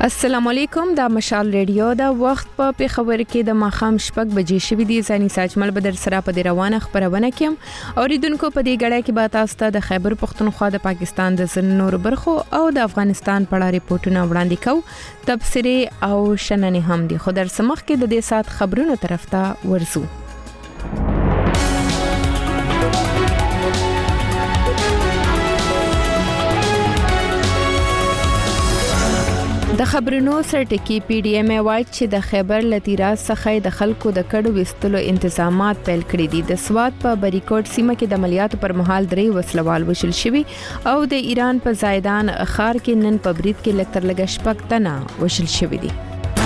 السلام علیکم دا مشال ریډیو دا وخت په پیښور کې د ماخام شپږ بجې شوې دي. ځاني ساجمل بدر سره په روانه خبرونه کوم او ریدونکو په دې غړې کې به تاسو ته د خیبر پختونخوا د پاکستان د نور برخو او د افغانستان په اړه ریپورتونه وړاندې کوو. تبصره او شننې هم دي. خو در سمخ کې د دې سات خبرونو طرف ته ورسو. د خبرونو سرټکی پی ډی ایم وایي چې د خیبر لتیرا څخه د خلکو د کډو وستلو انتظامات پیل کړي دي. د سواد په بریکوټ سیمه کې د عملیاتو پر مهال 3 وسلوال وشل شوي او د ایران په زایدان ښار کې نن په برید کې لکتر لګ شپږ تنه وشل شوي دي.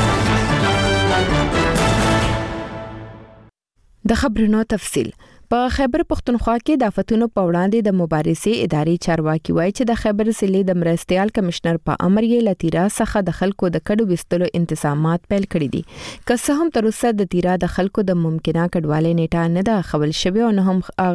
د خبرونو تفصیل. په خیبر پختونخوا کې د آفتونو په وړاندې د مبارزې ادارې چارواکي وایي چې د خیبر ضلع د مرستيال کمشنر په امر یې لتیرا څخه د خلکو د کډو وستلو انتظامات پیل کړي دي. که څه هم تر اوسه د تیرا د خلکو د ممکنه کډوالۍ نیټه نه ده خبر شوی او نه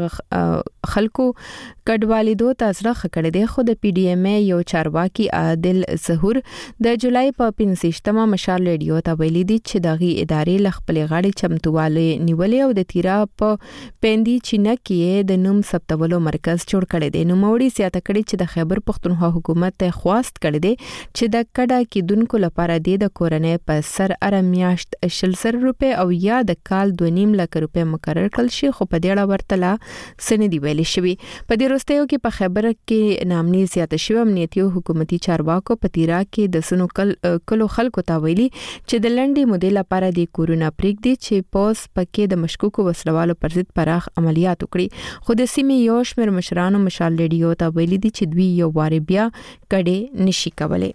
هم خلکو کډوالېدو ته زړه خکړې دي. خو د پی ډی ایم یو چارواکي عادل ظهور د جولای په 15مه مشال ریډیو ته ویلي دي چې دغه ادارې لخپل غاړي چمتواله نیولې او د تیرا په چینه کې د نوم ثبتولو مرکز جوړ کړی دی. نو موري سیاته کړی چې د خیبر پختونخوا حکومت ته خواست کړی دی چې د کډا کېدونکو لپاره د کورنۍ په سر ارمیاشت 600 روپے او یا د کال 2.5 لک روپے مقرر کړل شي. خو په دې اړه ورتله سندې ویلې شوی. په دې وروستیو کې په خیبر کې نامني زیاته شوی امنیتي او حکومتي چارواکو په تیرا کې د سونو کلو خلکو ته ویلي چې د لنډي مودې لپاره د کورونا پریک دي چې پوس پکې د مشکوکو وسلوالو پر ضد پراخ عملیات وکړي. خو د سیمې یو شمېر مشرانو مشال ریډیو ته ویلي دي چې دوی یو واره بیا کډې نشي کولای.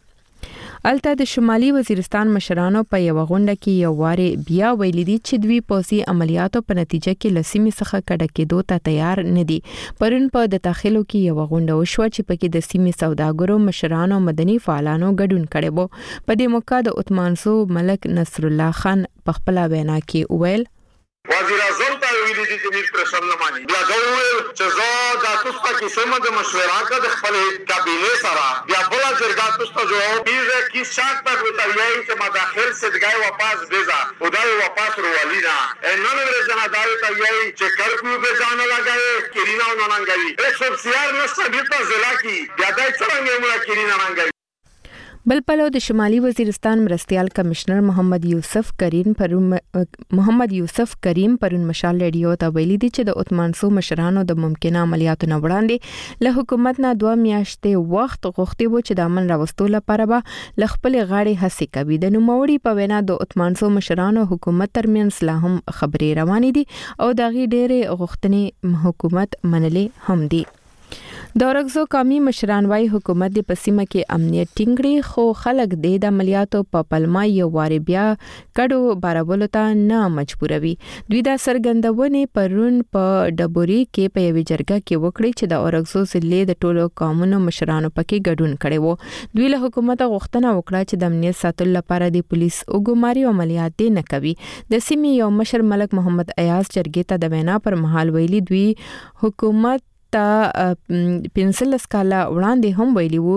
الته د شمالي وزیرستان مشرانو په یو غونډه کې یو واره بیا ویلي دي چې دوی پوسي عملیاتو په نتیجه کې لسیمې څخه کډه کېدو ته تیار نه دي. پرون په د داخلو کې یو غونډه وشو چې پکې د سیمې سوداګرو مشرانو مدني فعالانو ګډون کړي وو. په دې موقع د عثمانزو ملک نصر الله خان په خپل وینا کې وویل وزیر اعظم ته ویلي دي چې موږ پرشن نه مانی. بیا ګورل چې زه د تاسو کې سم د مشوره کا د خپل کابینه سره بیا بل ځرګا تاسو جواب دیږي چې شاک پر وتاوی چې مداخل صدقای واپس دیزا او دا واپس روالینا نن ورځ نه دا وتاوی چې کړکو به ځان لګای کرینا نه ننګوي 140 نسته بیرته ضلع کې بیا دای څنګه موږ کرینا ننګوي. بل پلو د شمالي وزیرستان مرستيال کمشنر محمد یوسف کریم پرون مشال ریډیو ته ویلي دي چې د عثمانسو مشرانو د ممکنه عملیاتو نه وړاندې له حکومت نه 2 میاشتې وخت غوښتي وو چې د امن راوستلو لپاره به ل خپل غاړي هڅه کوي. د نوموړي په وینا د عثمانسو مشرانو حکومت ترمنځ لا هم خبرې روانې دي او دغه ډېرې غوښتنې حکومت منلې هم دي. د اورګزو قومي مشران وايي حکومت د پسیمه کې امنیت ټینګړي خو خلک د عملیاتو په پلمه یو واره بیا کډو بارولو ته نه مجبوروي. دوی دا سرګندونه پرون په ډبوري کې په یوه جرګه کې وکړي چې د اورګزو ضلع د ټولو قومونو مشرانو پکې ګډون کړي وو. دوی له حکومت غوښتنه وکړه چې د امنیت ساتلو لپاره د پولیس وګماري عملیات نه کوي. د سیمې یو مشر ملک محمد ایاز جرګې ته د وینا پر مهال ویلي دوی حکومت تا 15 کاله وړاندې هم ویلي وو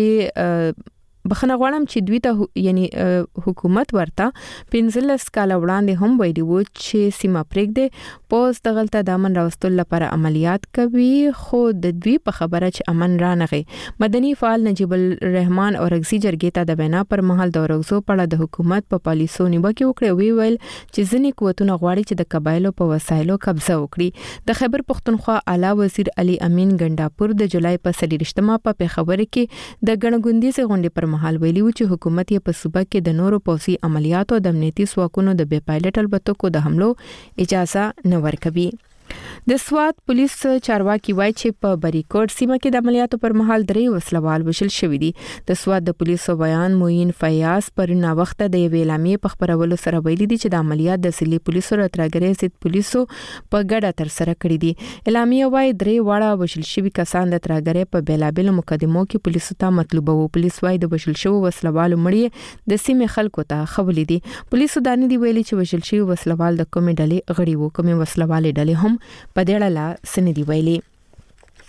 چې بخنه غواړم چې دوی ته یعنی حکومت ورته 15 کاله وړاندې هم ویلي وو چې سیمه پرېږده پوس دغلطه د امن راوستلو لپاره عملیات کوي. خو د دوی په خبره چې امن رانغی. مدني فعال نجیب الرحمن اورګزي جرګې ته د وینا پر مهال د اورګزو په اړه د حکومت په پالیسو نیوکه وکړه. ویل چې ځینې قوتونه غواړي چې د قبایلو په وسایلو قبضه وکړي. د خیبر پختونخوا اعلی وزیر علي امین ګنڈاپور د جولای په 23مه په پیښور کې د ګڼګوندیز غونډې پر مهال ویلي و چې حکومت یې په صوبه کې د نورو پوسي عملیاتو د امنیتي ځواکونو د بې پایلټ الوتکو د حملو اجازه نه ورکوي. د سواد پولیس چارواکي وایي چې په بریکوټ سیمه کې د عملیاتو پر مهال 3 وسلوال وشل شوی دي. د سواد د پولیسو بیان موین فیاض پر نا وخت د ویلامي په خبرولو سره ویلي دي چې د عملیات د سلی پولیسو راتراګرې سید پولیسو په ګډه تر سره کړی دي. اعلامیه وایي 3 واړه وشل شوی کسان د تراګرې په بیلابل مقدمو کې پولیسو ته مطلوب وو. پولیس وایي د وشل شوی وسلوالو مړی د سیمې خلکو ته خولې دي. پولیسو دانه دی ویلي چې وشل شوی وسلوال د کومې ډلې غړي وو. کومې وسلوالې ډلې هم په دې اړه سندې ویلي.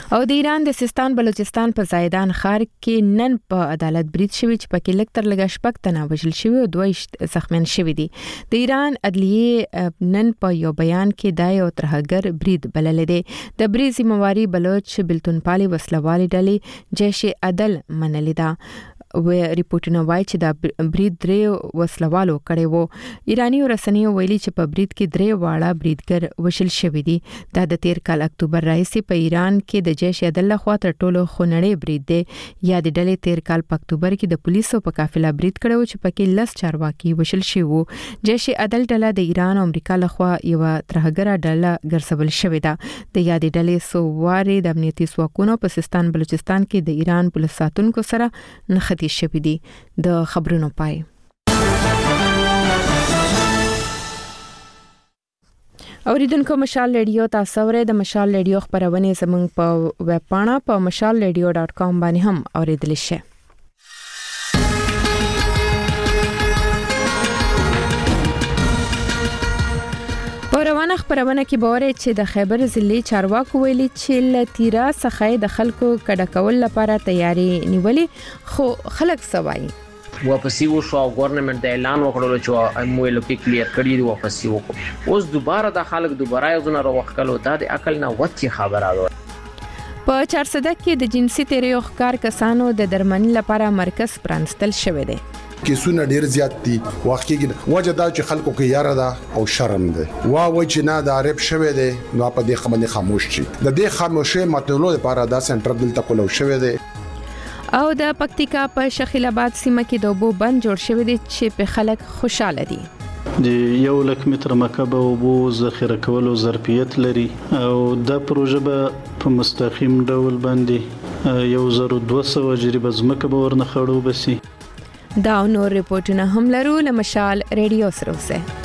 او د ایران د سیستان بلوچستان په زایدان ښار کې نن په عدالت برید شوی چې پکې لکتر لګ شپک تنه وژل شوی او 2 زخمیان شوی دي. د ایران عدلیه نن په یو بیان کې دای او ترهګر برید بلل دي. د برید ذمہواری بلوچ بلتونپالي وسلوالي ډلې جيش عدل منلې ده. و ریپورتونه وايي چې دا برید 3 وسلوالو کړي وو. ایرانی رسنیو ویلي چې په برید کې 3 واړه بریدګر وشل شوی دي. دا د 13 کال اکتوبر راځي په ایران کې د جيش عدل لخوا تر ټولو خونړی برید دی. یا د ډلې 13 کال په اکتوبر کې د پولیسو په قافله برید کړو چې پکې 10 چارواکي وشل شوی وو. جيش عدل ډله د ایران او امریکا لخوا یو ترهګره ډله ګرځول شوی ده. د یادې ډلې سوواري د امنیتي ځواکونو په سیستان بلوچستان کې د ایران پولیس ساتونکو سره نښتې شوی دي. د خبرونو پای. اوریدونکو مشال ریډیو تاسو ورې د مشال ریډیو خبرونه زموږ په ویب پاڼه په mashalradio.com باندې هم اوریدل شئ. روانه خبرونه کې باور چې د خیبر ضلع چارواکو ویلي چې لتیرا څخه د خلکو کډه کول لپاره تیاری نیولې خو خلک سوای واپسی وشو او ګورنمنت د اعلان وکړلو چې امویل کې کلیر کړی دی واپسی وکړو. اوس دوباره د خلک دوباره یو ځنه راوخلو د عقل نه وتی خبره ده. په 400 کې د جنسي تیریو ښکار کسانو د درمنې لپاره مرکز پرانستل شوی دی. کیسونه ډیر زیات دي. واقعي وجه دا چې خلکو کې یاره ده او شرم ده. چې نه د عرب شوه ده نو په دې خبره خاموش شي. د دې خاموشي ماتولو لپاره دا سنټر دلته کولو شوه ده. او د پکتیکا په شخیل آباد سیمه کې د اوبو بند جوړ شوی دی چې په خلک خوشاله دي. د 100 متر مکعب اوبو ذخیره کولو ظرفیت لري او دا پروژه به په مستقیم ډول باندې 1200 جریبه ځمکه به ورنه خړو بسي. دا نور ریپورتونه هم لرو له مشال ریډیو سره اوسه.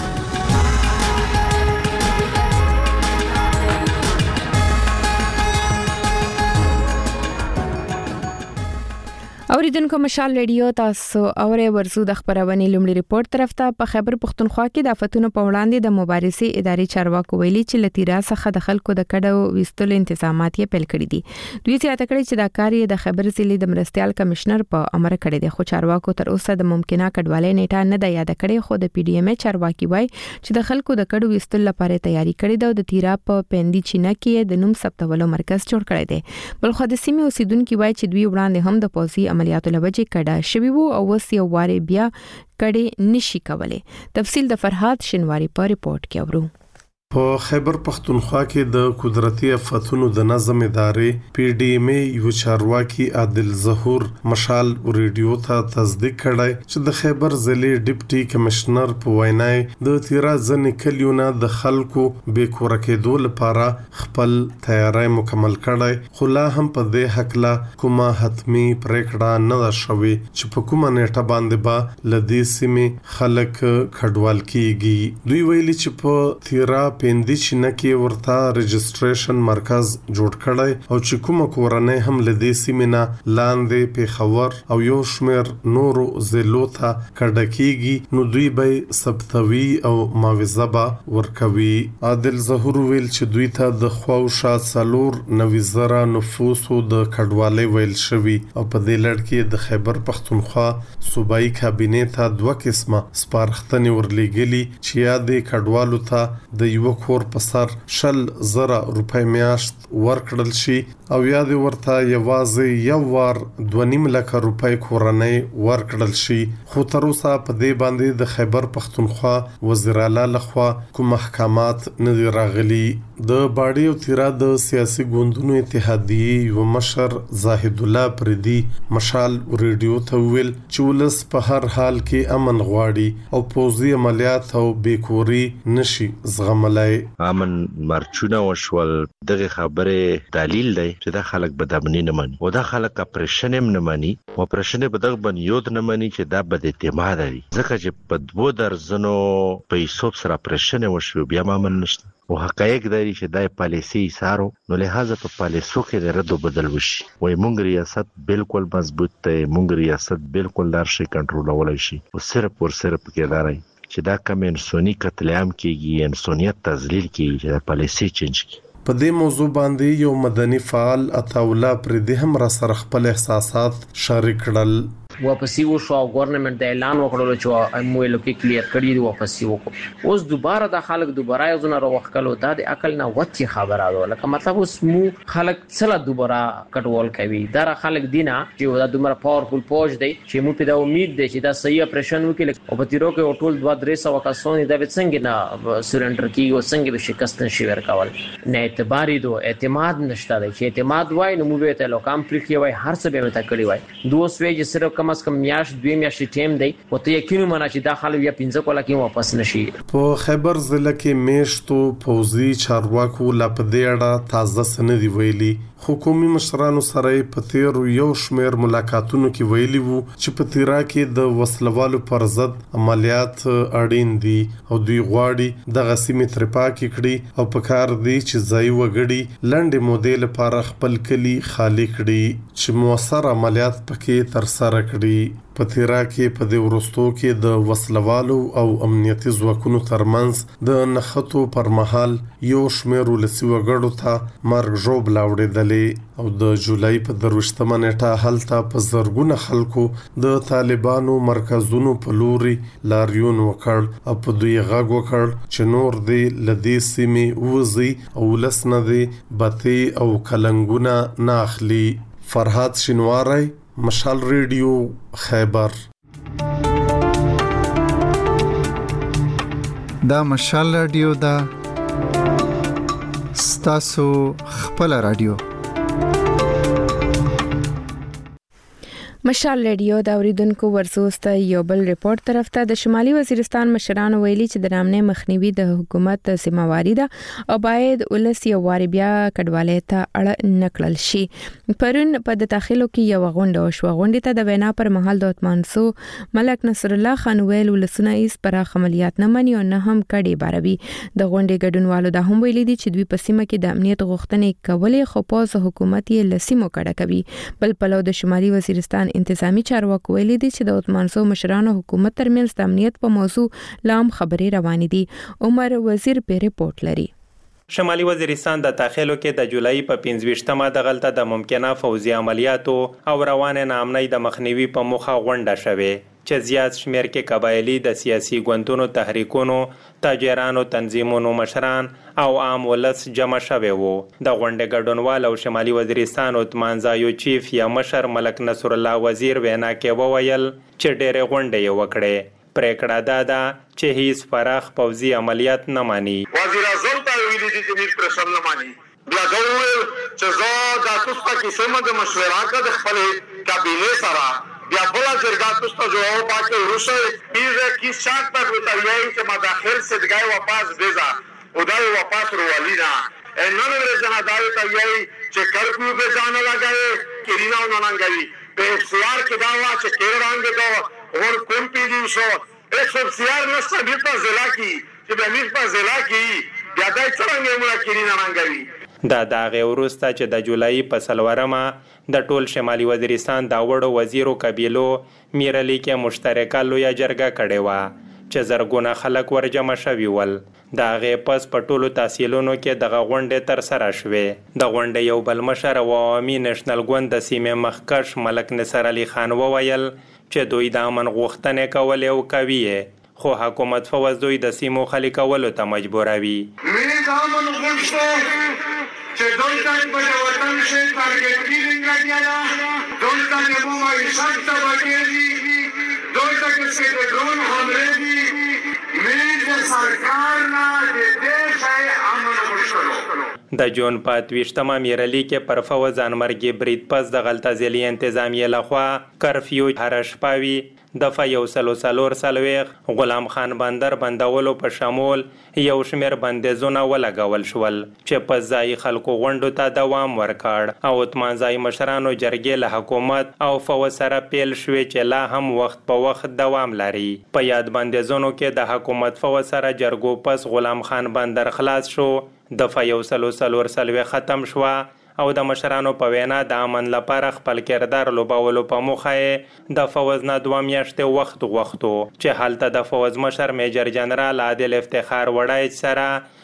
اوریدونکو مشال ریډیو تاسو اورې ورزو د خبرونه لومړی ریپورت طرف ته په خیبر پختونخوا کې د آفتونو په وړاندې د مبارزې ادارې چارواکو ویلي چې لتیرا څخه د خلکو د کډو وستلو انتظامات یې پیل کړی دي. دوی زیاته کړی چې دا کار یې د خیبر ضلع د مرستيال کمشنر په امر کړی دی. خو چارواکو تر اوسه د ممکنه کډوالۍ نیټه نه ده یاد کړې. خو د پی ډی ایم ای چارواکي وایي چې د خلکو د کډو وستلو لپاره تیاری کړی ده او د تیرا په پندي چینه کې د نوم ثبتولو مرکز جوړ کړی دی. بل خو د سیمې اوسیدونکو وایي چې دوی وړاندې هم د پوزي عملیاتو لوجه کډه شوی وو او وس یو واره بیا کډه نشي کولای. تفصیل د فرهاد شنواری په ریپورت کې اورو. په خیبر پختونخوا کې د قدرتي آفتونو د نظم ادارې پی ډی ایم ای یو چارواکي عادل ظهور مشال ریډیو ته تصدیق کړی چې د خیبر ضلع ډیپټي کمشنر په وینای د تیرا ځنې کلیونه د خلکو بې کور کېدو لپاره خپل تیاری مکمل کړی. خو لا هم په دې حقله کومه حتمی پریکړه نه ده شوې چې په کومه نیټه باندې به لدې سیمې خلک کډوال کیږي. دوی ویلي چې په تیرا پندي چینه کې ورته رجسټریشن مرکز جوړ کړی او چې کومه کورنۍ هم لدې سیمه لاندې په خبر او یو شمیر نورو زلو ته کډه کیږي نو دوی به ثبتوي او معاوضه ورکوي. عادل ظهور ویل چې دوی ته د خواوشا څلور 90,000 نفوسو د کډوالۍ ویل شوی او په دې لړ کې د خیبر پختونخوا صوبایي کابینه ته 2 قسمه سپارښتنې ورلېږلي چې یادې کډوالو ته د یو کور په سر 100,000 روپۍ میاشت ورکړل شي او یاد ورته یوازې یو وار 2.5 لک روپۍ کورنۍ ورکړل شي. خو تر اوسه په دې باندې د خیبر پختونخوا وزیر اعلی لخوا کوم احکامات نه دی راغلي. د باډي او تیرا د سیاسي ګوندونو اتحادیه یو مشر زاهد الله پردي مشال ریډیو ته ویل چې ولس په هر حال کې امن غواړي او پوزي عملیات او بیکوري نشي زغملای. امن مرچونه وشول دغه خبره دلیل دی چې دا خلک بدامنی نه مانی او دا خلک اپریشن هم نه مانی او اپریشن به دغه بنیود نه مانی چې دا بد اعتماد لري ځکه چې په 2 درزنو پیسو سره اپریشن وشو بیا امن نشته او حقایق دی چې دای پالیسي سارو نو لہذا په پالیسو کې د رد بدل وشي وای مونږ ریاست بالکل مضبوط دی مونږ ریاست بالکل لار شي کنټرول شي او صرف کې داري چې دا کوم انساني قتل عام کیږي انسانيت تذلیل کیږي چې پالیسي چینج کی. په دې موضوع باندې یو مدني فعال عطاوالله پردي هم را سره خپل احساسات شریک کړل. واپسی وشو او ګورنمنت د اعلان وکړلو چې موږ لکه کلیر کړی دی واپسی وکړو. اوس دوباره د خلک دوباره یو ځنه راوخکلو د عقل نه وتی خبره ده، لکه مطلب اوس مو خلک څلا دوباره کټول کوي. دا خلک دینه چې دا دومره پاورفل پوج دی چې مو په دا امید دی چې دا صحیح اپریشن وکړي او په تیرو کې ټول 2-300 کسان د څنګه نه سرندر کیږي او څنګه به شکست نشي ورکول. نه اعتباري دو اعتماد نشته دی چې اعتماد وای نو مو به ته لوکام پرخي وای هر څه به متا کړی وای. دوه سوي چې صرف کم از کم میاش 2 میاشتې ټیم دی او ته یقینو منا چې دا خلک یا 15 کوله کې واپس نشي. په خیبر ضلع کې میشتو پوزي چارواکو لا په دې اړه تازه سندې ویلي. حکومي مشرانو سره په تیر یو شمیر ملاقاتونو کې ویلي وو چې په تیرا کې د وسلوالو پر ضد عملیات اړین دي او دوی غواړي د غسیمې ترپاکي کړي او په کار دي چې ځای وګړي لنډې مودې لپاره خپل کلی خالی کړي چې موثر عملیات پکې تر سره کړي. په تیرا کې په دې ورستو کې د وسلوالو او امنیتي ځواکونو ترمنځ د نښتو پر مهال یو شمیر ولسي وګړو ته مرګ ژوب لاوړېدلې او د جولای په 23 نیټه هلته په زرګونه خلکو د طالبانو مرکزونو په لوري لاریون وکړ او په دوی غږ وکړ چې نور دې لدې سیمې وزي او لسنه دې بتی او کلنګونه ناخلي. فرحات شینواری، مشال ریډیو، خیبر. دا مشال ریډیو دا ستاسو خپل ریډیو. مشال ریډیو دا اوریدونکو ورسوسته یو بل ریپورت طرف ته د شمالي وزیرستان مشرانو ویلي چې د نامنه مخنیوي د حکومت ذمہواری ده او باید ولس یو واری بیا کډوالۍ ته اړه نکړل شي. پرون په د داخلو کې یو غونډه وشو. غونډې ته د وینا پر مهال د عثمانسو ملک نصر الله خان ویل ولسونه ایس پر عملیات نه مني او نه هم کډي باروي. د غونډې ګډونوالو د هم ویلي دي چې دوی په سیمه کې د امنیت غوښتنې کولې خو پوز حکومت یې لسیمو کډه کوي. بل پلو د شمالي وزیرستان انتظامی چارواکو ویلي دي چې د عثمانسو مشرانو حکومت ترمنځ د امنیت په موضوع لام خبرې روانې دي. عمر وزیر په ریپورت لري. شمالي وزیرستان د داخلو کې د جولای په 25مه د غلطه د ممکنه فوزي عملیاتو او روان نامنۍ د مخنیوي په مخه غونډه شوه چې زیات شمیر کې قبایلی د سیاسي ګوندونو تحریکونو تاجرانو تنظیمونو مشران او عام ولس جمع شوه وو. د غونډې ګډونوال او شمالي وزیرستان عثمانزایو چیف یا مشر ملک نصر الله وزیر وینا کې وویل چې ډېر غونډې وکړي. پریکړه ده چې هیڅ فراخ پوځي عملیات نه مانی. وزیر اعظم ته ویلي دي چې هیڅ پرشن نه مانی. بیا ګورل چې زه د تاسو په کیسه د مشوره کا د خپل کابینه سره بیا بلا جرګه تاسو ته جواب پاتې ورسره پیږي کی شات پر وتاوی چې مداخل صدقای واپس دیزا او دا واپس روالینا نن ورځ داوی ته یی چې کرکو به ځان لګای کرینا نه لګای په سوار کې دا وا چې کېرانګ دا اور کوم پیږي شو ایک سیار نشته بیرته ضلع کی چې به میر په ضلع کی بیا دای څنګه موږ کرینا لګای. دا دغه ورسته چې د جولای په سلورمه د ټول شمالي وزیرستان د وړو وزیرو قبیلو میرلی کې مشترکه لویه جرګه کړې وه چې زرګونه خلک ورجمع شوي ول. د هغې پس په ټولو تحصیلونو کې دغه غونډې ترسره شوې. د غونډې یو بل مشر او عوامي نیشنل ګوند د سیمې مخکش ملک نصر علي خان وویل چې دوی د امن غوښتنې کولې او کوي خو حکومت فوز دوی د سیمو خالی کولو ته مجبوروي. چې دولت په وطن شي ټارګټ کیږي راځي دولت د مو معیشت ته وکړي دولت کې د ډرون حمله دي مې سرکار نه د دې شای امن غوښتلو. د جون په 28مه میرلی کې پر فوز انمرګي برید پس د غلطه ځلی انتظامیه لخوا کرفیو هر شپاوي دفعه 144 غلام خان بندر بندولو په شمول یو شمیر بندیزونه ولګول شول چې په ځای خلکو غونډو ته دوام ورکړ او عثمانزای مشرانو جرګې له حکومت او فوز سره پیل شوې چې لا هم وخت په وخت دوام لري. په یاد بندیزونو کې د حکومت فوز سره جرګو پس غلام خان بندر خلاص شو. دفعه 144 ختم شو او د مشرانو په وینا د امن لپاره خپل کردار لوبولو په موخه د فوز نه 2 میاشتې وخت غوښتو چې هلته د فوز مشر میجر جنرال عادل افتخار وړای سره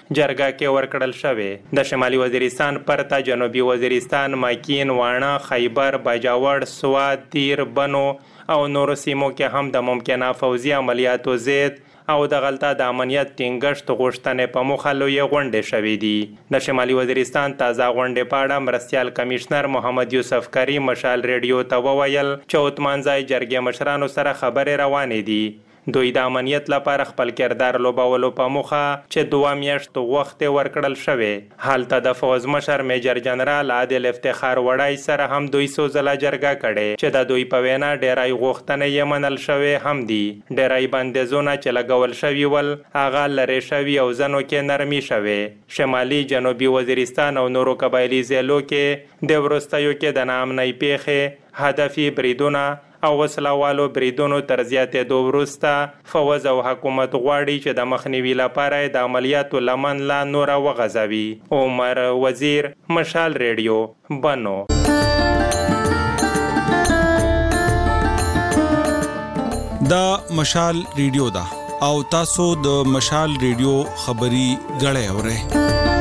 جرګه کې ورکړل شوې. د شمالي وزیرستان پرته جنوبي وزیرستان، ماکین، واڼه، خیبر، باجوړ، سوات، دیر، بنو او نورو سیمو کې هم د ممکنه فوزي عملیاتو ضد او د غلطه د امنیت ټینګښت غوښتنې په موخه لویې غونډې شوې دي. د شمالي وزیرستان تازه غونډې په اړه مرستیال کمشنر محمد یوسف کری مشال ریډیو ته وویل چې عثمانزای جرګې مشرانو سره خبرې روانې دي. دوی د امنیت لپاره خپل کردار لوبولو په موخه چې 2 میاشتو وخت ورکړل شوی. هلته د فوز مشر میجر جنرال عادل افتخار وړای سره هم دوی څو ځله جرګه کړې چې د دوی په وینا ډیرای غوښتنې یې منل شوی هم دي. ډیرای بندیزونه چې لګول شوي ول هغه لرې شوي او ځنو کې نرمي شوی. شمالي جنوبي وزیرستان او نورو قبایلي ضلعو کې د وروستیو کې د ناامنۍ پیښې، هدفي بریدونه او وسلوالو بریدونو تر زیاتېدو وروسته فوز او حکومت غواړي چې د مخنیوي لپاره د عملیاتو لمن لا نوره وغځوي. عمر وزیر، مشال ریډیو، بنو. دا مشال ریډیو دا او تاسو د مشال ریډیو خبري غړې اورئ.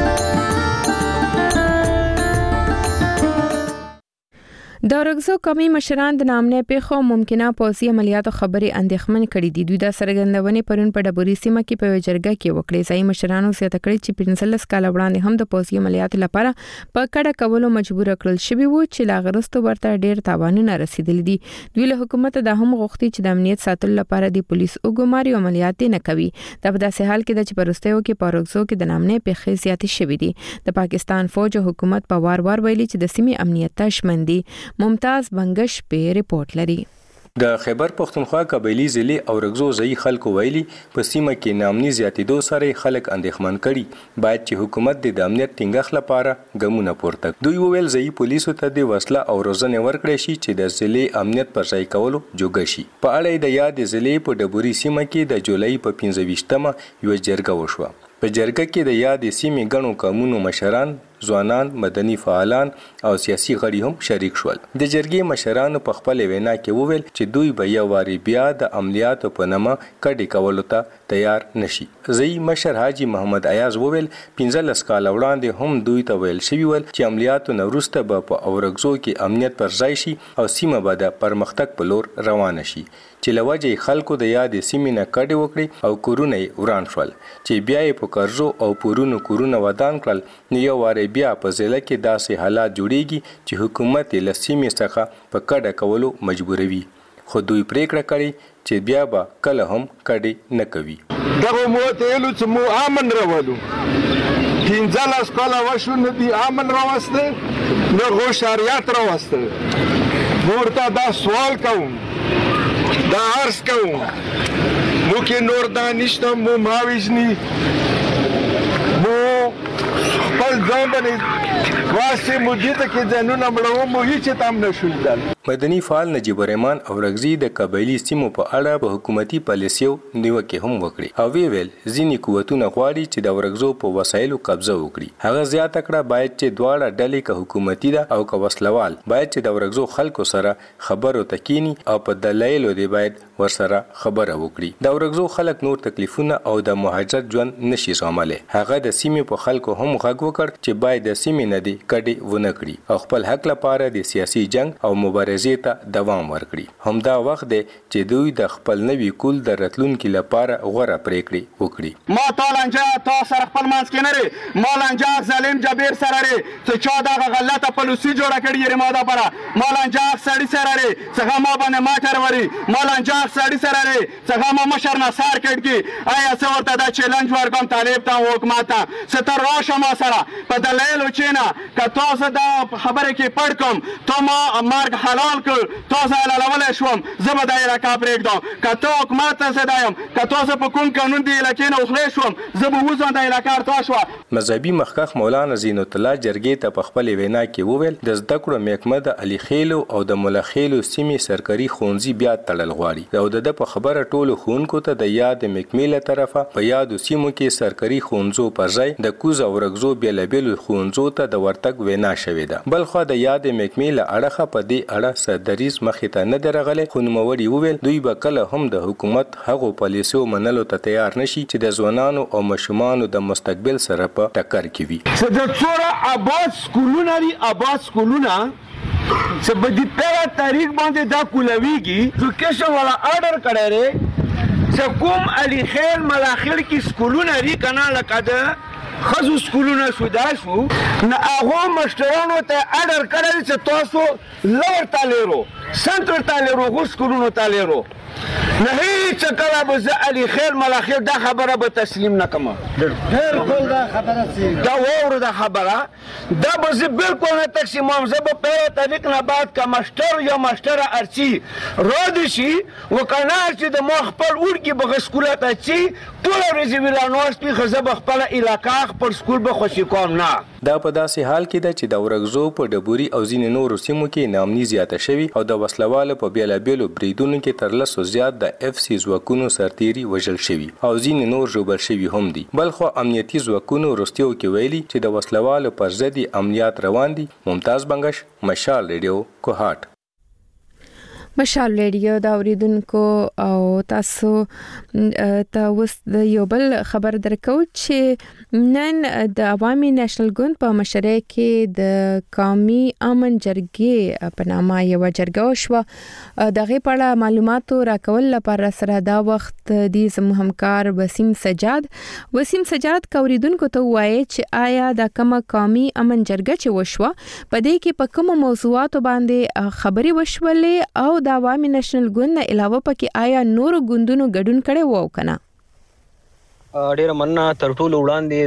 د ورغزو قومي مشران د نامنې پیښو ممکنه پوځي عملیاتو خبرې اندېښمن کړې دي. دوی د سرګندونې پرون په ډبوري سیمه کې په جرګه کې وکړې. ځای مشرانو زیاته کړې چې 15 کال وړاندې هم د پوځي عملیاتو لپاره په کډه کولو مجبور کړل شوی وو چې لا غرستو ورته ډېر تاوانونه رسیدلي دي. دوی له حکومت د هم غوښتي چې د امنیت ساتلو لپاره د پولیس وګماري عملیات نه کوي. دا په داسې حال کې د چپرستیو کې په ورغزو کې د نامنې پیښې زیاتې شوې دي. د پاکستان فوج او حکومت په وار ویلي چې د سیمې امنیت تشمن دي. ممتاز بنگش په ریپورت لري. د خیبر پختونخوا قبایلی ضلع او رغزو ځای خلکو ویلي په سیمه کې نامني زیاتېدو سره خلک اندېښمن کړي. باید چې حکومت د امنیت ټینګښت لپاره ګامونه پورته کړي. دوی وویل ځای پولیسو ته د وسله او روزنې ورکړي شي چې د ضلع امنیت پر ځای کولو جوګه شي. په اړه د یاد ضلع په ډبوري سیمه کې د جولای په 25مه یو جرګه وشوه. په جرګه کې د یاد سیمې ګڼو قومونو مشران، ځوانان، مدني فعالان او سیاسي غړي هم شریک شول. د جرګې مشرانو په خپل وینا کې وویل چې دوی به یو واری بیا د عملیاتو په نامه کډې کولو ته تیار نشي. ځای مشر حاجی محمد ایاز وویل 15 کال وړاندې هم دوی ته ویل شوی ول چې عملیاتو نه وروسته به په اورګزو کې امنیت پر ځای شي او سیمه به د پرمختګ په لور روانه شي. چې لوجه خلکو د یاد سیمې نه کډې وکړي او کورونه وران شول چې بیا یې په قرضو او پورونو کورونه ودان کړل. نو یو واری بیا په ضلع کې داسې حالات جوړیږي چې حکومت له سیمې څخه په کډه کولو مجبوروي. خو دوی پریکړه کړې چې بیا به کله هم کډې نه کوي. دغه مو ته ویلو چې مو امن راولو 15 کاله وشو نه دی امن راوسته نه هوښیاریت راوسته. ورته دا سوال کوم دا عرض کوم مو کې نور دانشته مو ماویجنی مو خپل ځان باندې واسه مو دې ته کې ځانونه مړو مو هیڅ تام نشول. مدني فعال نجیب الرحمن اورغزي د قبایلی سیمو په اړه په حکومتي پالیسیو نیوکه هم وکړي او ویل ځینې قوتونه غواړي چې د اورغزو په وسایلو قبضه وکړي. هغه زیاته کړه باید چې دواړه ډلې که حکومتي ده او که وسلوال باید چې د اورغزو خلکو سره خبرو تکینی او په دلایلو دی باید ورسره خبره وکړي. د اورغزو خلک نور تکلیفونه او د مهاجرت ژوند نشي زغملی. هغه د سیمې په خلکو هم غږ وکړ چې باید د سیمې نه دی کډې ونه کړي او خپل حق لپاره د سیاسي جنگ او مبارزې ته دوام ورکړي. همدا وخت دی چې دوی د خپل نوي کول د راتلونکي لپاره غوره پریکړې وکړي. ما تالنجا تا سره خپل مانس کې نه لري مالنجا ظالم جبیر سره لري چې چا دا غلطه پالیسی جوړه کړې یې ما دا پر مالنجا سړی سره لري څنګه ما باندې ماټر وری مالنجا سړی سره لري څنګه ما مشر نصار کړي آیا څه ورته دا چیلنج ورکوم طالب ته حکومت ته ستر راشه ما سره په دلایل چینا که تاسو دا خبره کې پړ کوم ته ما مرګ حلال تاسو علالول شوم زما د علاقې پرېږدم که ته حکومت ته زدایم که تاسو په کوم قانون دی علاقې نه اخلې شوم زه به وزم د علاقې ارتا شو. مذهبي مخکخ مولانا زینت الله جرګې ته په خپل وینا کې وویل د زده کړو محکمه د علي خیلو او د مولا خیلو سیمې سرکاري ښوونځي بیا تړل غواړي او د په خبره ټولو ښوونکو ته د یاد محکمې له طرفه په یادو سیمو کې سرکاري ښوونځو پر ځای د کوز او رغزو بیلابیلو ښوونځو ته د ورتګ وینا شوې ده. بل خو د یاد محکمې له اړخه په دې اړه سردریز مخې ته نه دی راغلی، خو نوموړي وویل دوی به کله هم د حکومت هغو پالیسیو منلو ته تیار نشي چې د ځوانانو او ماشومانو د مستقبل سره په ټکر کې وي. د څوره آباد سکولونه لري، آباد سکولونه چې په دې پیغه تاریخ باندې دا کولويږي ایجوکیشن والا آرډر کړی دی چې کوم علي خیر ملاخر کې سکولونه لري کنه لکه د خزو سکولونه شو دا شو نه هغه مشترانو ته آرډر کړی چې تاسو لور تالیرو سنټر تالیرو غو سکولونو تالیرو نه هیڅ کله به زه علي خیر ملاخر دا خبره به تسلیم نکم. بالکل دا خبره سي دا وره دا خبره دا به زه بالکل نه تقسیموم. زه به په طریق نه بعد کا مشتر یا مشتر ارچی رود شي وکنه چې د مخ پر ورګي به سکوله ته چی ټول ورځې ویلانوستي خزه به خپل علاقې خپل سکول به خوشی کوم نه. دا په داسې حال کې ده چې د ورغزو په ډبوري او ځینې نورو سیمو کې ناامني زیاته شوي او د وسلوالو په بیلابیلو بریدونو کې تر لسو زیات د FC ځواکونو سرتیري وژل شوي او ځینې نور ژوبل شوي هم دي. بل خو امنیتي ځواکونو وروستیو کې ویلي چې د وسلوالو پر ضد عملیات روان دي. ممتاز بنگش، مشال ریډیو، کوهاټ. مشال ریډیو دا اوریدونکو او تاسو ته اوس د یو بل خبر درکو چې نن د عوامي نېشنل ګوند په مشرۍ کې د قومي امن جرګې په نامه یو جرګه وشوه. دغه په اړه معلوماتو راکول لپاره سره دا وخت د زموږ همکار وسیم سجاد اوریدونکو ته وایي چې آیا د کومه قومي امن جرګه چې وشوه په دې کې په کوم موضوعاتو باندې خبري وشولې او د عوامي نېشنل ګوند نه علاوه پکې آیا نور ګوندونو ګډون کړي وو کنه؟ ډېر مننه. تر ټولو وړاندې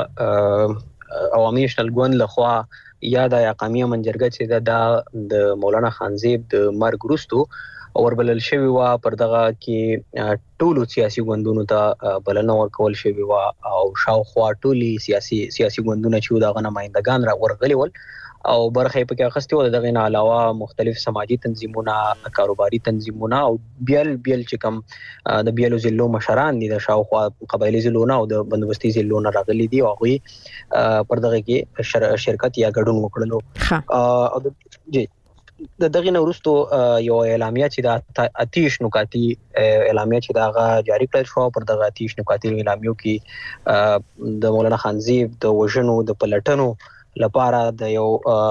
دغه عوامي نېشنل ګوند لخوا یا د قومي امن جرګه چې د مولانا خانزیب د مرګ وروسته وربلل شوی و پر دغه کې ټولو سیاسي ګوندونو ته بلنه ورکول شوی و او شاوخوا ټولي سیاسي ګوندونه چې دغه نمائندگان را ورغلي ول او برخه پکې اخستي و. دغه نه علاوه مختلف سماجی تنظیمونه، کاروباري تنظیمونه او بیل چې کوم د بیلو ضلعو مشران دي د شاوخوا قبایلی ضلعونه او د بندوبستي ضلعونه راغلي دي او هغه پر دغه کې شرکت یا ګډون وکړلو. او د دغه نه وروسته یو اعلامیه چې د آتش نکاتی اعلامیه چې دا جاری کړل شو. پر دغه آتش نکاتی اعلامیو کې د مولانا خانزیب د وژنو د پلټنو لپاره د یو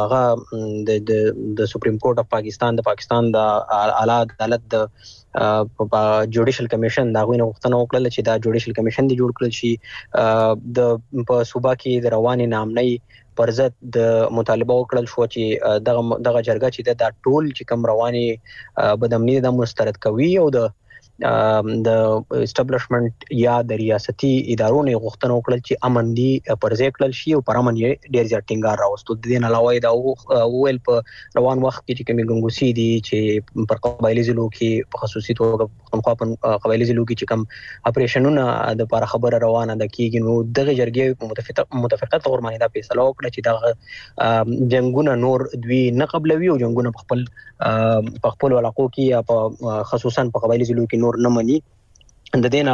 د سپریم کورټ اف پاکستان د اعلی عدالت د جوډیشل کمیشن دا غوښنه وکړه چې دا جوډیشل کمیشن دی جوړ کړل شي. د په صوبا کې د رواني نامنۍ پر ضد د مطالبه وکړل شو چې دغه جرګه چې دا ټول چې کوم رواني بدامني د مسترد کوي او د اسټابلیشمنت یا د ریاستي ادارو نه غوښتنه وکړل چې امن دي پرځای کړل شي او پر امن یې ډېر زیات ټینګار راوستو. د دې نه علاوه دا ویل په روان وخت کې چې کومې ګنګوسي دي چې پر قبایلی ضلعو کې په خصوصي توګه پښتونخوا په قبایلی ضلعو کې چې کوم اپریشنونه د لپاره خبره روانه ده کیږي نو دغه جرګې متفقه تور باندې دا فیصله وکړه چې دغه جنگونه نور دوی نه قبلوي او جنگونه په خپل علاقو کې یا په خصوصا په قبایلی ضلعو کې نور نه مني. د دې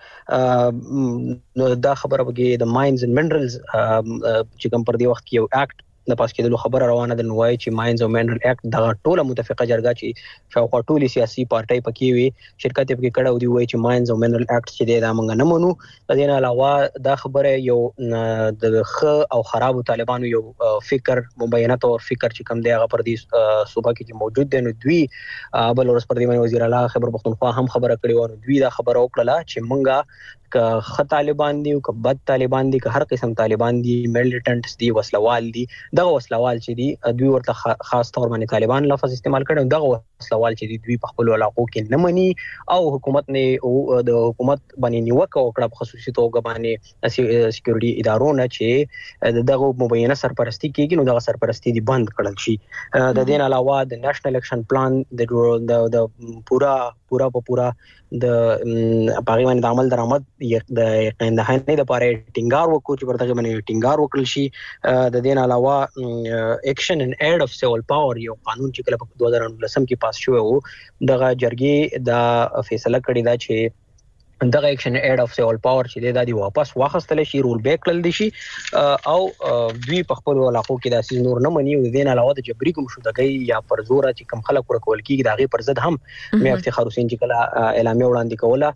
علاوه دا خبره وګي د ماینز اند منرالز چې کوم پر دې وخت کې یو اکټ د پاس کېدلو خبره روانه ده. نو وايي چې ماینز او منرال اکټ دغه ټوله متفقه جرګه چې شاوخوا ټولي سیاسي پارټۍ پکې وي شرکت پکې کړه دی وایي چې ماینز او منرال اکټ چې دا موږ نه منو. د دې علاوه دا خبره یو د خ او خراب طالبانو یو فکر مبینه تور فکر چې کوم دی هغه پر دې صوبه کې موجود دی. نو دوی بل ورځ پر دې وزیر اعلی خبر پختونخوا هم خبره کړې و. نو دوی دا خبره وکړه چې موږ که خ طالبان دي او که بد طالبان دي که هر قسم طالبان دي میلیټنټس دي وسلوال دي دغه وسلوال چې دي دوی ورته خاص تور باندې طالبان لفظ استعمال کړي دغه وسلوال چې دوی په خپل علاقو کې نه مني او حکومت نه او د حکومت باندې نیوکه وکړه په خصوصي توګه باندې سکیورټي ادارو نه چې دغه مبینه سرپرستی کیږي نو دغه سرپرستی دي بند کړل شي. د دې علاوه د نېشنل الیکشن پلان د پورا د باغی باندې د عمل درآمد د یقین دهنې لپاره ټینګار وکړو چې ورته باندې ټینګار وکړل شي. د دې علاوه اکشن ان ایډ اف سیول پاور یو قانون چې کله په 2019 کې پاس شوی و دغه جرګې دا فیصله کړې ده چې دغه اکشن ایډ اف سیول پاور چې د دې واپس واخستل شي رول بیک کړل دي شي او دوی په خپل علاقو کې د اساس نور نه مني او د دې نه علاوه د جبري کوم شودګي یا پر زور چې کم خلک ورکول کیږي د هغه پر ضد هم مې افتخار حسین چې کله اعلامیه وړاندې کوله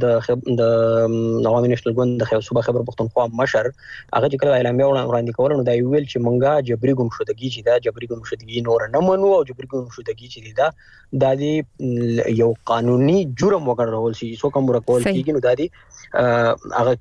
د عوامي نېشنل ګوند د صوبه خیبر پختونخوا مشر هغه چې کله اعلامیه وړاندې کوله نو دا ویل چې مونږه جبري کوم شودګي چې دا جبري کوم شودګي نور نه منو او جبري کوم شودګي چې دا د یو قانوني جرم وګڼل شي څو کوم ورکول کیږي نو دا دی هغه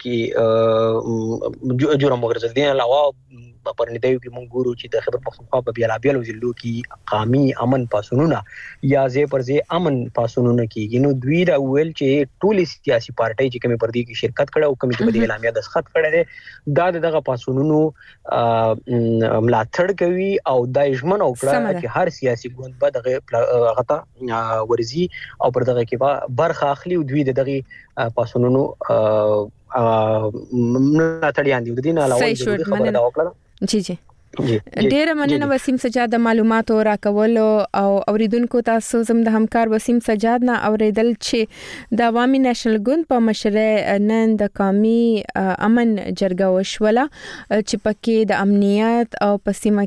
کې جرم وګرځي دي علاوه په پرنیدایو کې مونږ ګورو چې د خیبر پختونخوا په بیلابیلو ضلعو کې قومي امن پاسونونه یا ځای پر ځای امن پاسونونه کېږي نو دوی دا ویل چې ټول سیاسي پارټي چې کومې پر دې کې شرکت کړه او کومې چې په دې اعلامیه دستخط کړه دي دا دغه پاسونونو ملاتړ کوي او دا ژمنه وکړه چې هر سیاسي ګوند به دغه غته ورزي او پر دغه کې برخه اخلي او دوی دغه پاسونونو ملاتړیان دي د دې نه علاوه د خبره دا وکړه جی ډیره مننه وسیم سجاد د معلوماتو راکول او اوریدونکو تاسو زم د همکار وسیم سجاد نه اوریدل چې د عوامي نېشنل ګوند په مشره نن د قومي امن جرګه وشوله چې پکې د امنیت او پسیمه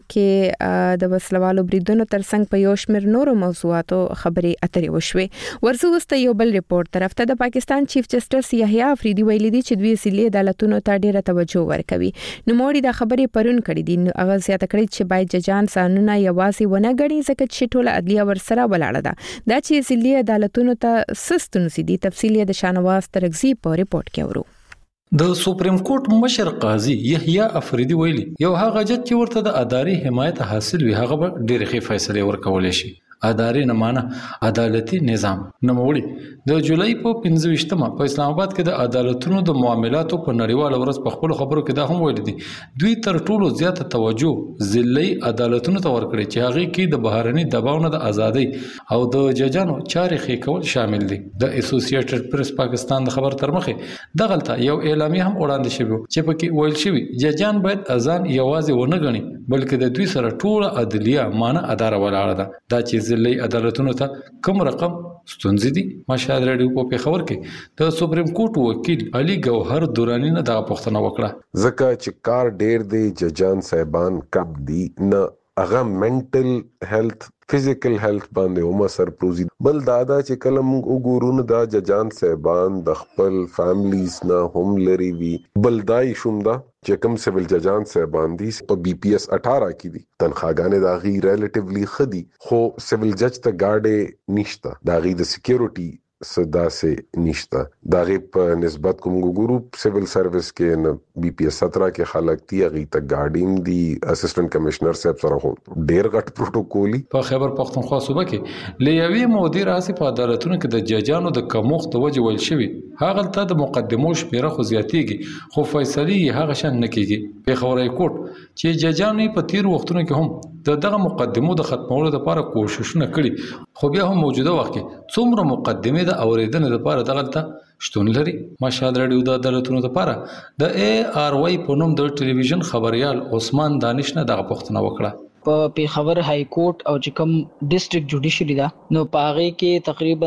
کې د وسلوالو بریدونو ترڅنګ په یو شمېر نورو موضوعاتو خبرې اترې وشوې ورزو وست یو بل ریپورت طرف ته د پاکستان چیف جسټس یحیی افریدی ویلي دي چې دوی ضلعي عدالتونو ته ډیره توجه ورکوي نو موړي د خبرې پرون کړې دي زیاته کړی چې باید ججان قانونونه یوازې ونه غړي ځکه چې ټول عدلیه ورسره ولاړه ده دا چې ضلعي عدالتونو ته سستون سي تفصیلی د شانواز ترغزی په ریپورت کې ورو د سپریم کورټ مشر قاضي یحیی افریدی ویلي یو هغه جج چې ورته د اداري حمایت حاصل وي هغه به ډېر ښه فیصله ورکولای شي اداري نه معنا عدالتي نظام نوموړي د جولای په 15مه په اسلام آباد کې د عدالتونو د معاملاتو په نړیواله ورځ په خپل خبرو کې دا هم ویل دي دوی تر ټولو زیاته توجه ضلعي عدالتونو ته ورکړي چې هغه کې د بهرني دباو نه د ازادي او د ججانو چارې ښې کول شامل دي د اسوسییټډ پریس پاکستان د خبر تر مخه د غلطه یو اعلامیه هم وړاندې شوی چې پکې ویل شوی ججان باید اذان یوازې ونه غني بلکې د دوی سره ټول عدلیه معنا اداره ولاړه ده دا چې ضلعي عدالتونو ته کوم رقم ستونزې دي مشاهد رادیو په پیښور کې د سپریم کورټ وکیل علي ګوهر دورانی نه دا پوښتنه وکړه ځکه چې کار ډېر دی ججان صاحبان کب دي نه هغه منټل هیلث فزیکل هیلث باندې هم اثر پروزي بل دادا چې کله موږ وګورو نو دا ججان صاحبان د خپل فیملیز نه هم لري وي بل دای شوم دا چې کوم سیول ججان صاحبان دي په بي پی اس 18 کې دي تنخواګانې دا غي ریلیټیولی خدي خو سیول جج ته گاډي نشته دا غي د سکیورټي صدا سے نشتا داغه په نسبت کوم ګورو سیول سروس کې نه بي پی اس 17 کې خلک تي غي ته گاډین دي اسسټنټ کمشنر صاحب سره هو ډیر غټ پروتوکولي په خیبر پختونخوا صوبه کې لیاوی مدیر اسی په عدالتونو کې د ججانو د کموخت وجه ول شوی هغه ته د مقدمو شمیره خو زیاتیږي خو فیصله هغه شان نه کیږي په خبري کوټ چې ججانې په تیر وختونو کې هم دغه مقدمو د ختمولو لپاره کوششونه کړي خو بیا هم موجوده وخت کې څومره مقدمه د اوریدنې لپاره دغه شتون لري مشهد رادیو د عدالتونو لپاره د ای آر وای په نوم د ټلویزیون خبريال عثمان دانش نه دغه پوښتنه وکړه په پیښور های کورټ او چې کوم ډیسټریکټ جوډیشری دا نو پاغه کې تقریبا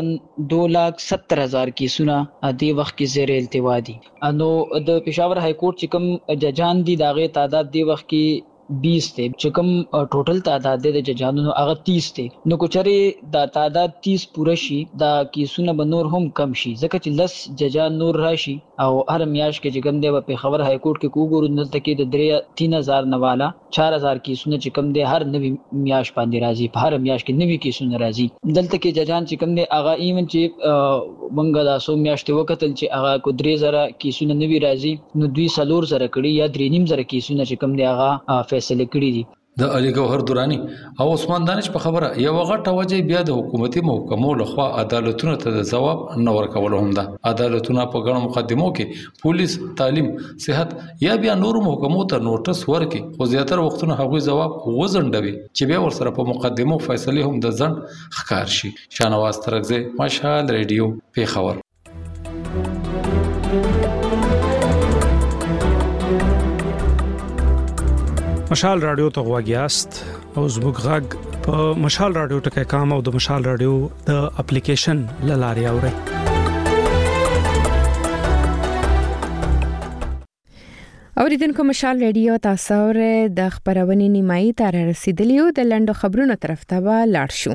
2,70,000 کیسونه د وخت کې زیر التوا دي نو د پیښور های کورټ چې کوم ججان دي دغه تعداد د وخت کې 20 ته چې کوم ټوټل تعداد د ججانو هغه 30 ته نو کوچري دا تعداد 30 پوره شي دا کیسونه به نور هم کم شي ځکه چې لس ججان نور راشي او هر میاش کې چې کوم دی په خبر های کورټ کې کوګورو نلته کې د 3000 نواله 4000 کیسونه چې کوم دی هر نوی میاش باندې راځي په هر میاش کې نوی کیسونه راځي دلته کې ججان چې کوم دی هغه ایون چې منګه دا سو میاشتې وکتل چې هغه کو 3000 کیسونه نوی راځي نو دوی سلور زره کړي یا 3.5 کیسونه چې کوم دی هغه فیصله کړي دي د علي ګوهر دورانی او عثمان دانش په خبره یو غټه وجه بیا د حکومتي محکمو لخوا عدالتونو ته د جواب نه ورکول هم ده عدالتونه په غړو مقدمو کې پولیس تعلیم صحت یا بیا نور محکمو ته نوټس ورکي خو زیاتره وختونه هغوی جواب وزندوي چې بیا ورسره په مقدمو فیصله هم د ځن ښکار شي شانواز ترغزه مشهد رادیو پیښور مشال رادیو ته غواګیاست او زموږ غږ په مشال رادیو ټکي کام او د مشال رادیو د اپلیکیشن لاري اوري اوریدونکو مشال ریډیو تاسو د خبرونې نیمایي تر رسیدلیو د لندو خبرونو طرف ته لاړ شو.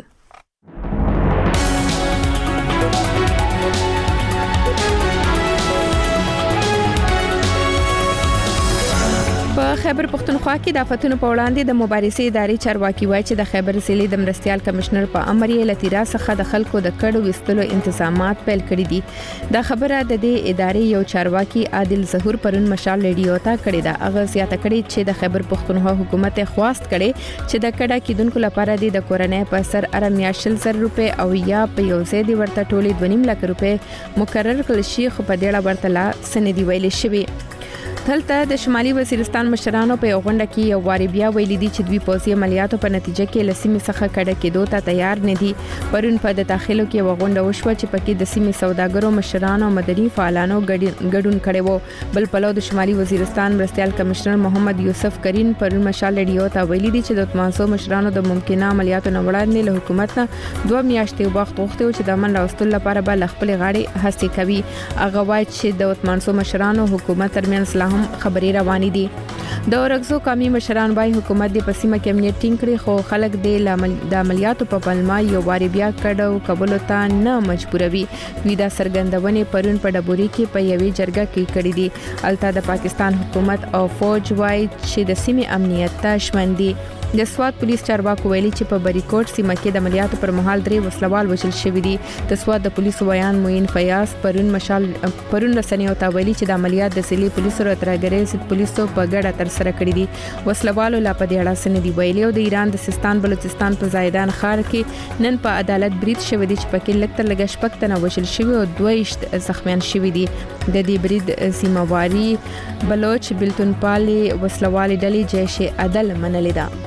په خیبر پختونخوا کې د آفتونو په وړاندې د مبارزې ادارې چارواکي وایي چې د خیبر ضلع د مرستيال کمشنر په امر یې لتیرا څخه د خلکو د کډو وستلو انتظامات پیل کړي دي. دا خبره د دې ادارې یو چارواکي عادل ظهور پرون مشال ریډیو ته کړې ده. هغه زیاته کړې چې د خیبر پختونخوا حکومت خواست کړي چې د کډه کېدونکو لپاره د کورنۍ په سر ارمیا 100,000 روپے او یا په یو ځای دی ورته ټولې 2.5 لک روپے مقرر کړل شي، خو په دې اړه ورته لا سندې ویلې شوې. دلته د شمالي وزیرستان مشرانو په غونډه کې یو واری بیا ویلي دي چې دوی پوځي عملیاتو په نتیجه کې لسیمې څخه کډه کېدو ته تیار نه دي. پرون په د داخلو کې یو غونډه وشوه چې پکې د سیمې سوداګرو مشرانو او مدني فعالانو ګډون کړي وو. بل پلو د شمالي وزیرستان مرستيال کمشنر محمد یوسف کریم پرون مشال ریډیو ته ویلي دي چې د اتمانسو مشرانو د ممکنه عملیاتو نه وړاندې له حکومت نه 2 میاشتې وخت غوښتي چې د امن راوستلو لپاره به خپل غاړي هڅه کوي. هغه وایي چې د اتمانسو مشرانو حکومت ترمنځ لا هم خبري روانې دي. د اورګزو قومي مشران وايي حکومت د پسیمه کې امنیت ټینګ کړي، خو خلک د عملیاتو په پلمه یو واری بیا کډو قبول ته نه مجبوروي. وی دا سرګندونې پرون په ډبوري کې په یوې جرګه کې کړې دي. الته د پاکستان حکومت او فوج وايي چې د سیمې امنیت ته ژمن دي. د سواد پولیس چارواکو ویلي چې په بریکوټ سیمه کې د عملیاتو پر مهال 3 وسلوال وژل شوي دي. د سواد د پولیس ویان موین فیاض پرون رسنیو ته ویلي چې د عملیات د سلی پولیسو راترګری سید پولیسو په ګډه تر سره کړی دي. وسلوالو لا په دې اړه سندې ویلي او د ایران د سیستان بلوچستان په زایدان ښار کې نن په عدالت برید شوی دی چې پکې لکتر لګ شپک تنه وژل شوی او 2 زخمیان شوی دي. د دې برید سیمواري بلوچ بلتونپالي وسلوالي ډلې جيش عدل منلې ده.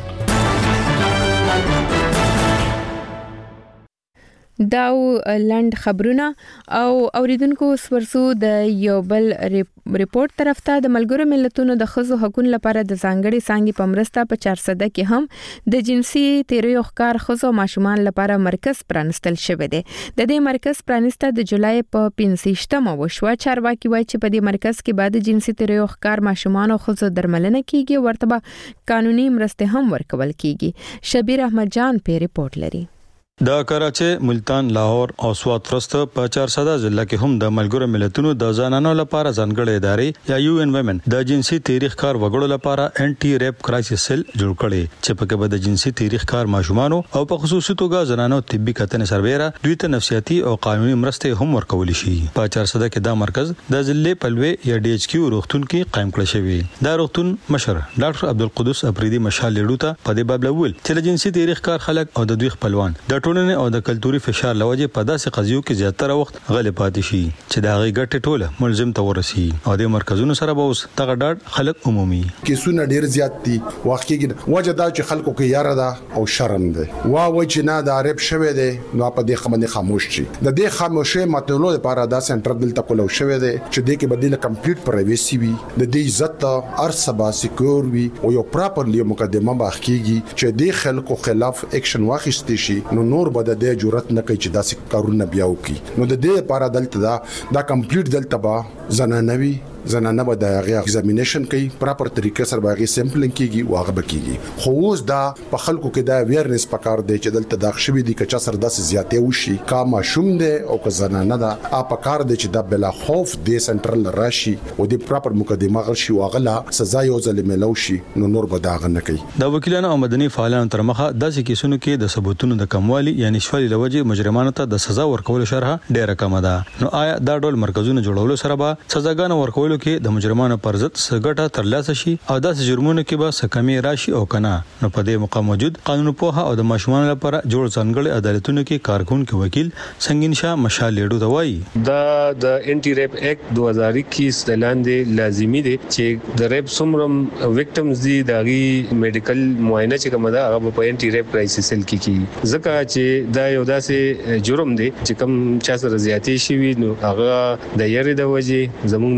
داو لند خبرونه او اوریدونکو سورسو د یو بل ریپورت طرف ته د ملګرو ملتونو د خزو حقوقو لپاره د ځانګړي څنګه پمرسته په 400 کې هم د جنسي تیریو ښکار خزو ماشومان لپاره مرکز پرانستل شوی دی. د دې مرکز پرانسته د جولای په 15مه وشو. چارواکي وایي چې په دې مرکز کې بعد جنسي تیریو ښکار ماشومان او خزو درملنه کیږي، ورته قانوني مرسته هم ورکول کیږي. شبیر احمد جان په ریپورت لري. د کراچي، ملتان، لاهور او سوات فرست په 400 ضلع کې هم د ملګرو ملتونو د زنانو لپاره ځانګړې ادارې یا UN Women د جنسي تاریخ کار وګړو لپاره انټي ریپ کرایسس سیل جوړ کړي چې په کې به د جنسي تاریخ کار ماشومان او په خصوصي توګه زنانو طبي کتنې سرویرا دوی ته نفسیاتي او قانوني مرسته هم ورکول شي. په 400 کې دا مرکز د ضلع پلوي یا DHQ روغتون کې قائم کړی شوی. دا روغتون مشر ډاکټر عبدالقدوس افریدي مشال لیډو ته په دې باب لول چې د جنسي تاریخ کار خلک او د دوی خپلوان د ټولنې او د کلتوري فشار لوجه په داسې قضیو کې زیاتره وخت غلې پاتې شي چې دا غي ګټه ټوله ملزم ته ورسي او د مرکزونو سره به اوس دغه ډاډ خلک عمومي کیسونه ډیر زیات دي. واقعي وجه دا چې خلکو کې یاره ده او شرم ده. وای چې نه دا ریپ شوه ده نو په دې خبره خاموش شي. د دې خاموشه ماتولو لپاره دا سنټر دلته کولو شوه ده چې دې کې بدیل کمپلیټ پرایویسي وي، د دې عزت ارسبا سکیور وي او یو پراپرلی مقدمه باخکیږي چې دې خلکو خلاف اکشن واخیستي شي. نور به د جرأت نه کوي چې داسې کارونه بیا وکړي. نو د دې لپاره دلته دا کمپلیټ دلته به زنانوي زنانه به د هغه ایگزامینیشن کوي، پراپر طریقې سره به هغه سیمپلینګ کیږي او هغه بکیږي. خو اوس دا په خلکو کې دا اویرنس پکار دی چې دلته دا شوی دی چې سر داسې زیاتې وشي کا ماشوم دی او که زنانه دا پکار دی چې دا بلا خوف دی سنټرل راشي او د پراپر مقدمه غشي او غلا سزا یو ځل ملو شي نو نور به دا غنه کوي. د وکیلانو او مدني فعالانو تر مخه داسې کیسونو کې د ثبوتونو د کموالي یعنی شفالي لوجه مجرمانو ته د سزا ورکول شرحه ډیره کم ده. نو آیا دا ډول مرکزونه جوړولو سره به سزاګانو ورکولو کې د مجرمانو پر ضد سګټه ترلاسه شي او داسې جرمونو کې به سکمي راشي او کنه؟ نو په دې موقع موجود قانون پوها او د ماشومان لپاره جوړ ځانګړي عدالتونو کې کارکونکو وکیل سنگین شاه مشال لیډو ته وایي دا د انټي ریپ ایکټ 2021 د لاندې لازمي دي چې د ریپ سمرم وکټمز دي داغي میډیکل معاینه چې کومه ده هغه په انټي ریپ کرایسس سیل کې کی ځکه چې دا یو داسې جرم دی چې کوم چا سره زیاتې شي نو هغه د یری د وجې زمونږ د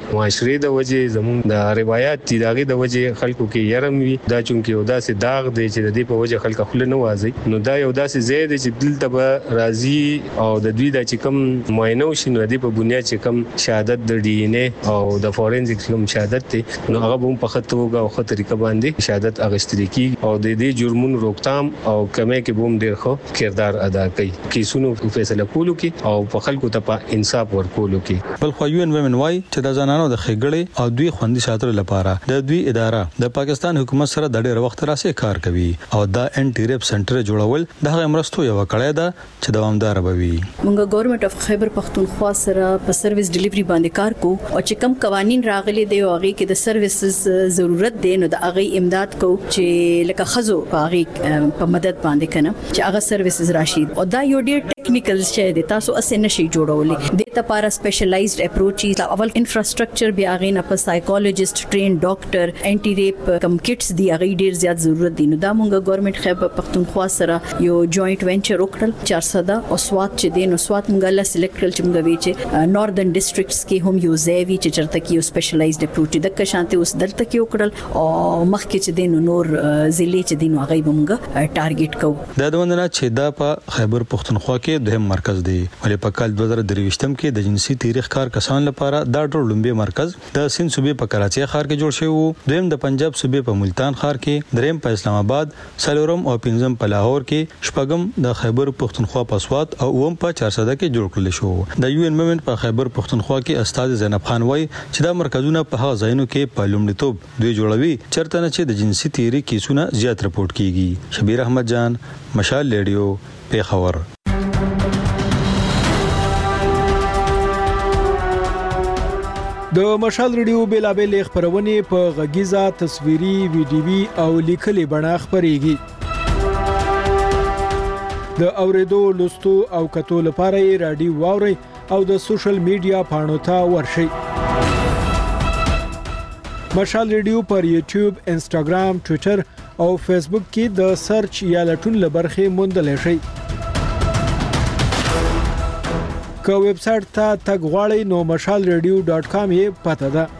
معاشري د وجه زموږ د روایت دي دغه د وجه خلکو کې يرم وي دا چونکی یو داسې داغ دی چې د دې په وجه خلک خپل نه وازي نو دا یو داسې زید چې دلته به راضي او د دوی د چې کوم معاینه وشي نو د په بنیاد چې کوم شهادت د ډي ان اي او د فورنزیک کوم شهادت دی نو هغه هم په خطر او په طریقه باندې شهادت اغستل کی او د دې جرمونو روکتام او کمه کې بوم ډیر خو کردار ادا کوي کیسونو فیصله کولو کې او په خلکو ته په انصاف ورکولو کې بل خو UN Women وای چې د زنانو د خېګړې او دوی خوندي ساتلو لپاره د دوی اداره د پاکستان حکومت سره د ډېر وخت راځي کار کوي او د انټي ریپ سنټر جوړول د هغه مرستو یو کړه ده چې دوامدار بوي موږ ګورنمنت اف خیبر پختونخوا سره په سرویس ډیلیوري باندې کار کو او چې کوم قوانين راغلي دی او هغه کې د سرویسز ضرورت دی نو د هغه امداد کو چې لکه خزو هغه په مدد باندې کنه چې هغه سرویسز راشي او دا یو ډیر ټیکنیکل شی دی تاسو اسې نشي جوړولې د ته لپاره سپیشلایزډ اپروچ اول انفراستراکچر بیا غي نه په سایکولوژیست ټرین ډاکټر انټي ریپ کم کټس دی هغه ډیر زیات ضرورت دي نو دا مونږ ګورنمنت خیبر پختونخوا سره یو جوائنٹ وینچر وکړل 400 او سوات چې دین او سوات مونږه لا سلیکټ کړل چې مونږ وی چې ناردرن ډیسټریکټس کې هم یو ځای چې چرته کې یو سپیشلایزډ اپروچ د کشانته اوس دلته کې وکړل او مخکې چې دین نور ضلع چې دین هغه مونږه ټارګټ کوو د دوندنه چې دا په خیبر پختونخوا کې د مرکز دی ولې په کال 2023 کې د جنسي تاریخ کار کسان لپاره دا ټول لومبي مرکز د سند صوبې په کراچي ښار کې جوړ شوی وو دویم د پنجاب صوبې په ملتان ښار کې دریم په اسلام آباد سلورم او پنځم په لاهور کې شپږم د خیبر پختونخوا په سوات او اوم په 400 کې جوړ کړل شو د UN Women په خیبر پختونخوا کې استاد زینب خان وای چې دا مرکزونه په هغه ځایونو کې په لومړیتوب دوی جوړوي چرته نه چې د جنسي تیری کیسونه زیات رپورټ کیږي شبیر احمد جان مشال ریډیو پیښور د مشال ریډیو بیلابل خبرونه په غږیزه تصویري ویډیوي او لیکلي بڼه خبريږي د اوریدو لوستو او کتو لپاره رادیو واوري او د سوشل میډیا پاڼو ته ورشي مشال ریډیو پر یوټیوب انستګرام ټوئیټر او فیسبوک کې د سرچ یا لټون لبرخه موندل شي که ویب سټ ته تګ غواړئ نو mashalradio.com یې پته ده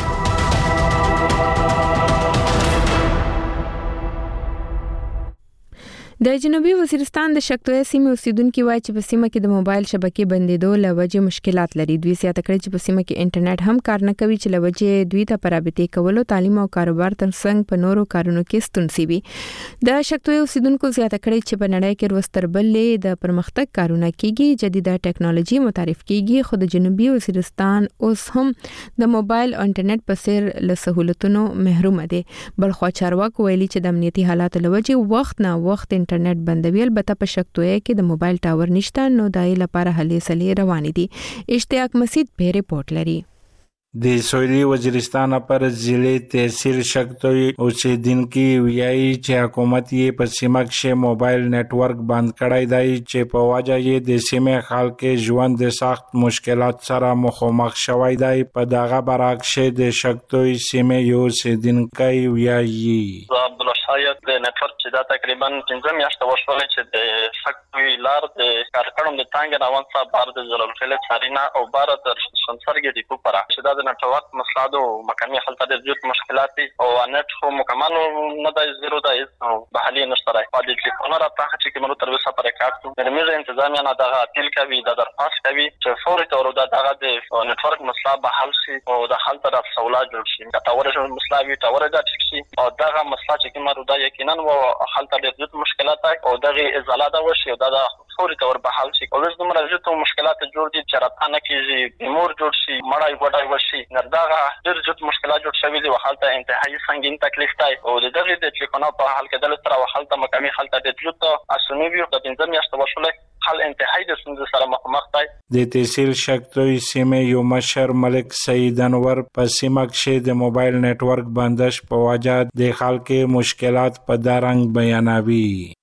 د جنوبي وزیرستان د شکتوی سیمې اوسیدونکو وایي چې په سیمه کې د موبایل شبکې بندیدو لوجه مشکلات لري دوی سیاته کړی چې په سیمه کې انټرنیټ هم کار نه کوي چې لوجه دوی ته پرابطې کولو تعلیم او کاروبار ترڅنګ په نورو کارونو کې ستونزې وي د شکتوی اوسیدونکو سیاته کړی چې په نړۍ کې وروستر بلې د پرمختګ کارونه کیږي جديده ټیکنالوژي متعارف کیږي خو د جنوبي وزیرستان اوس هم د موبایل او انټرنیټ په سر له سہولتونو محروم دي بلخو چارواکو ویلي چې د امنیتي حالات لوجه وخت نه وخت انټرنیټ بندوي البته په شکتوی کې د موبایل ټاور نشته نو دای لپاره هلې سلې روان دي اشتیاق مسعود به رپورت لري د سویلي وزیرستان پر ضلع تحصیل شکتوی اوسیدونکو ویایي چې حکومت یې په سیمه کې موبایل نتورک بند کړی دی چې په وجه یې د سیمې خلک ژوند د سخت مشکلات سره مخامخ شوی دی په دغه برعکس د شکتوی سیمې یو اوسیدونکو ویایي عبدالشایق د نتورک چې دا تقریبا 15 میاشتې وشولې چې د شکتوی لار د کارکړم د تانګ روان صاحب بار د زلفل سارینا او بار د شنسرګي د کوپرا چې دا د نتورک مسلادو مکمل حالت د زیات مشکلات او نت خو مکمل نه د زیرو د او بحالي نشتره په دې کې څنګه راځي چې کومو تر وسه پر کارت د میزه انتظامیه نه دغه اپیل کوي د درخواست کوي چې فوري تور دغه د نتورک مسله به حل شي او د حل تر سہولت جوړ شي دا تور مسلاوي تور د شي او دغه مسله چې کومه دا یقینا او حل تر زیات مشکلات او دغه ازاله دا وشي او دا فوري تور به حل شي او د دومره زیات مشکلات جوړ دي چې راته کېږي بیمور جوړ شي مړای وډای وشي نرداغه ډېر زیات مشکلات جوړ شوي دي او حالت انتهایی سنگین تکلیف دی او د دغه د ټلیفون په حال کې د سره حالت مکمل حالت د زیات اسونی وي د 15 میاشتې وشولې حل انتهایی د سند سره مخامخ دی د تحصیل شکتوی سیمې یو مشر ملک سید انور په سیمه کې د موبایل نتورک بندش په وجه د خلکو مشکلات په دارنګ بیانوي لکه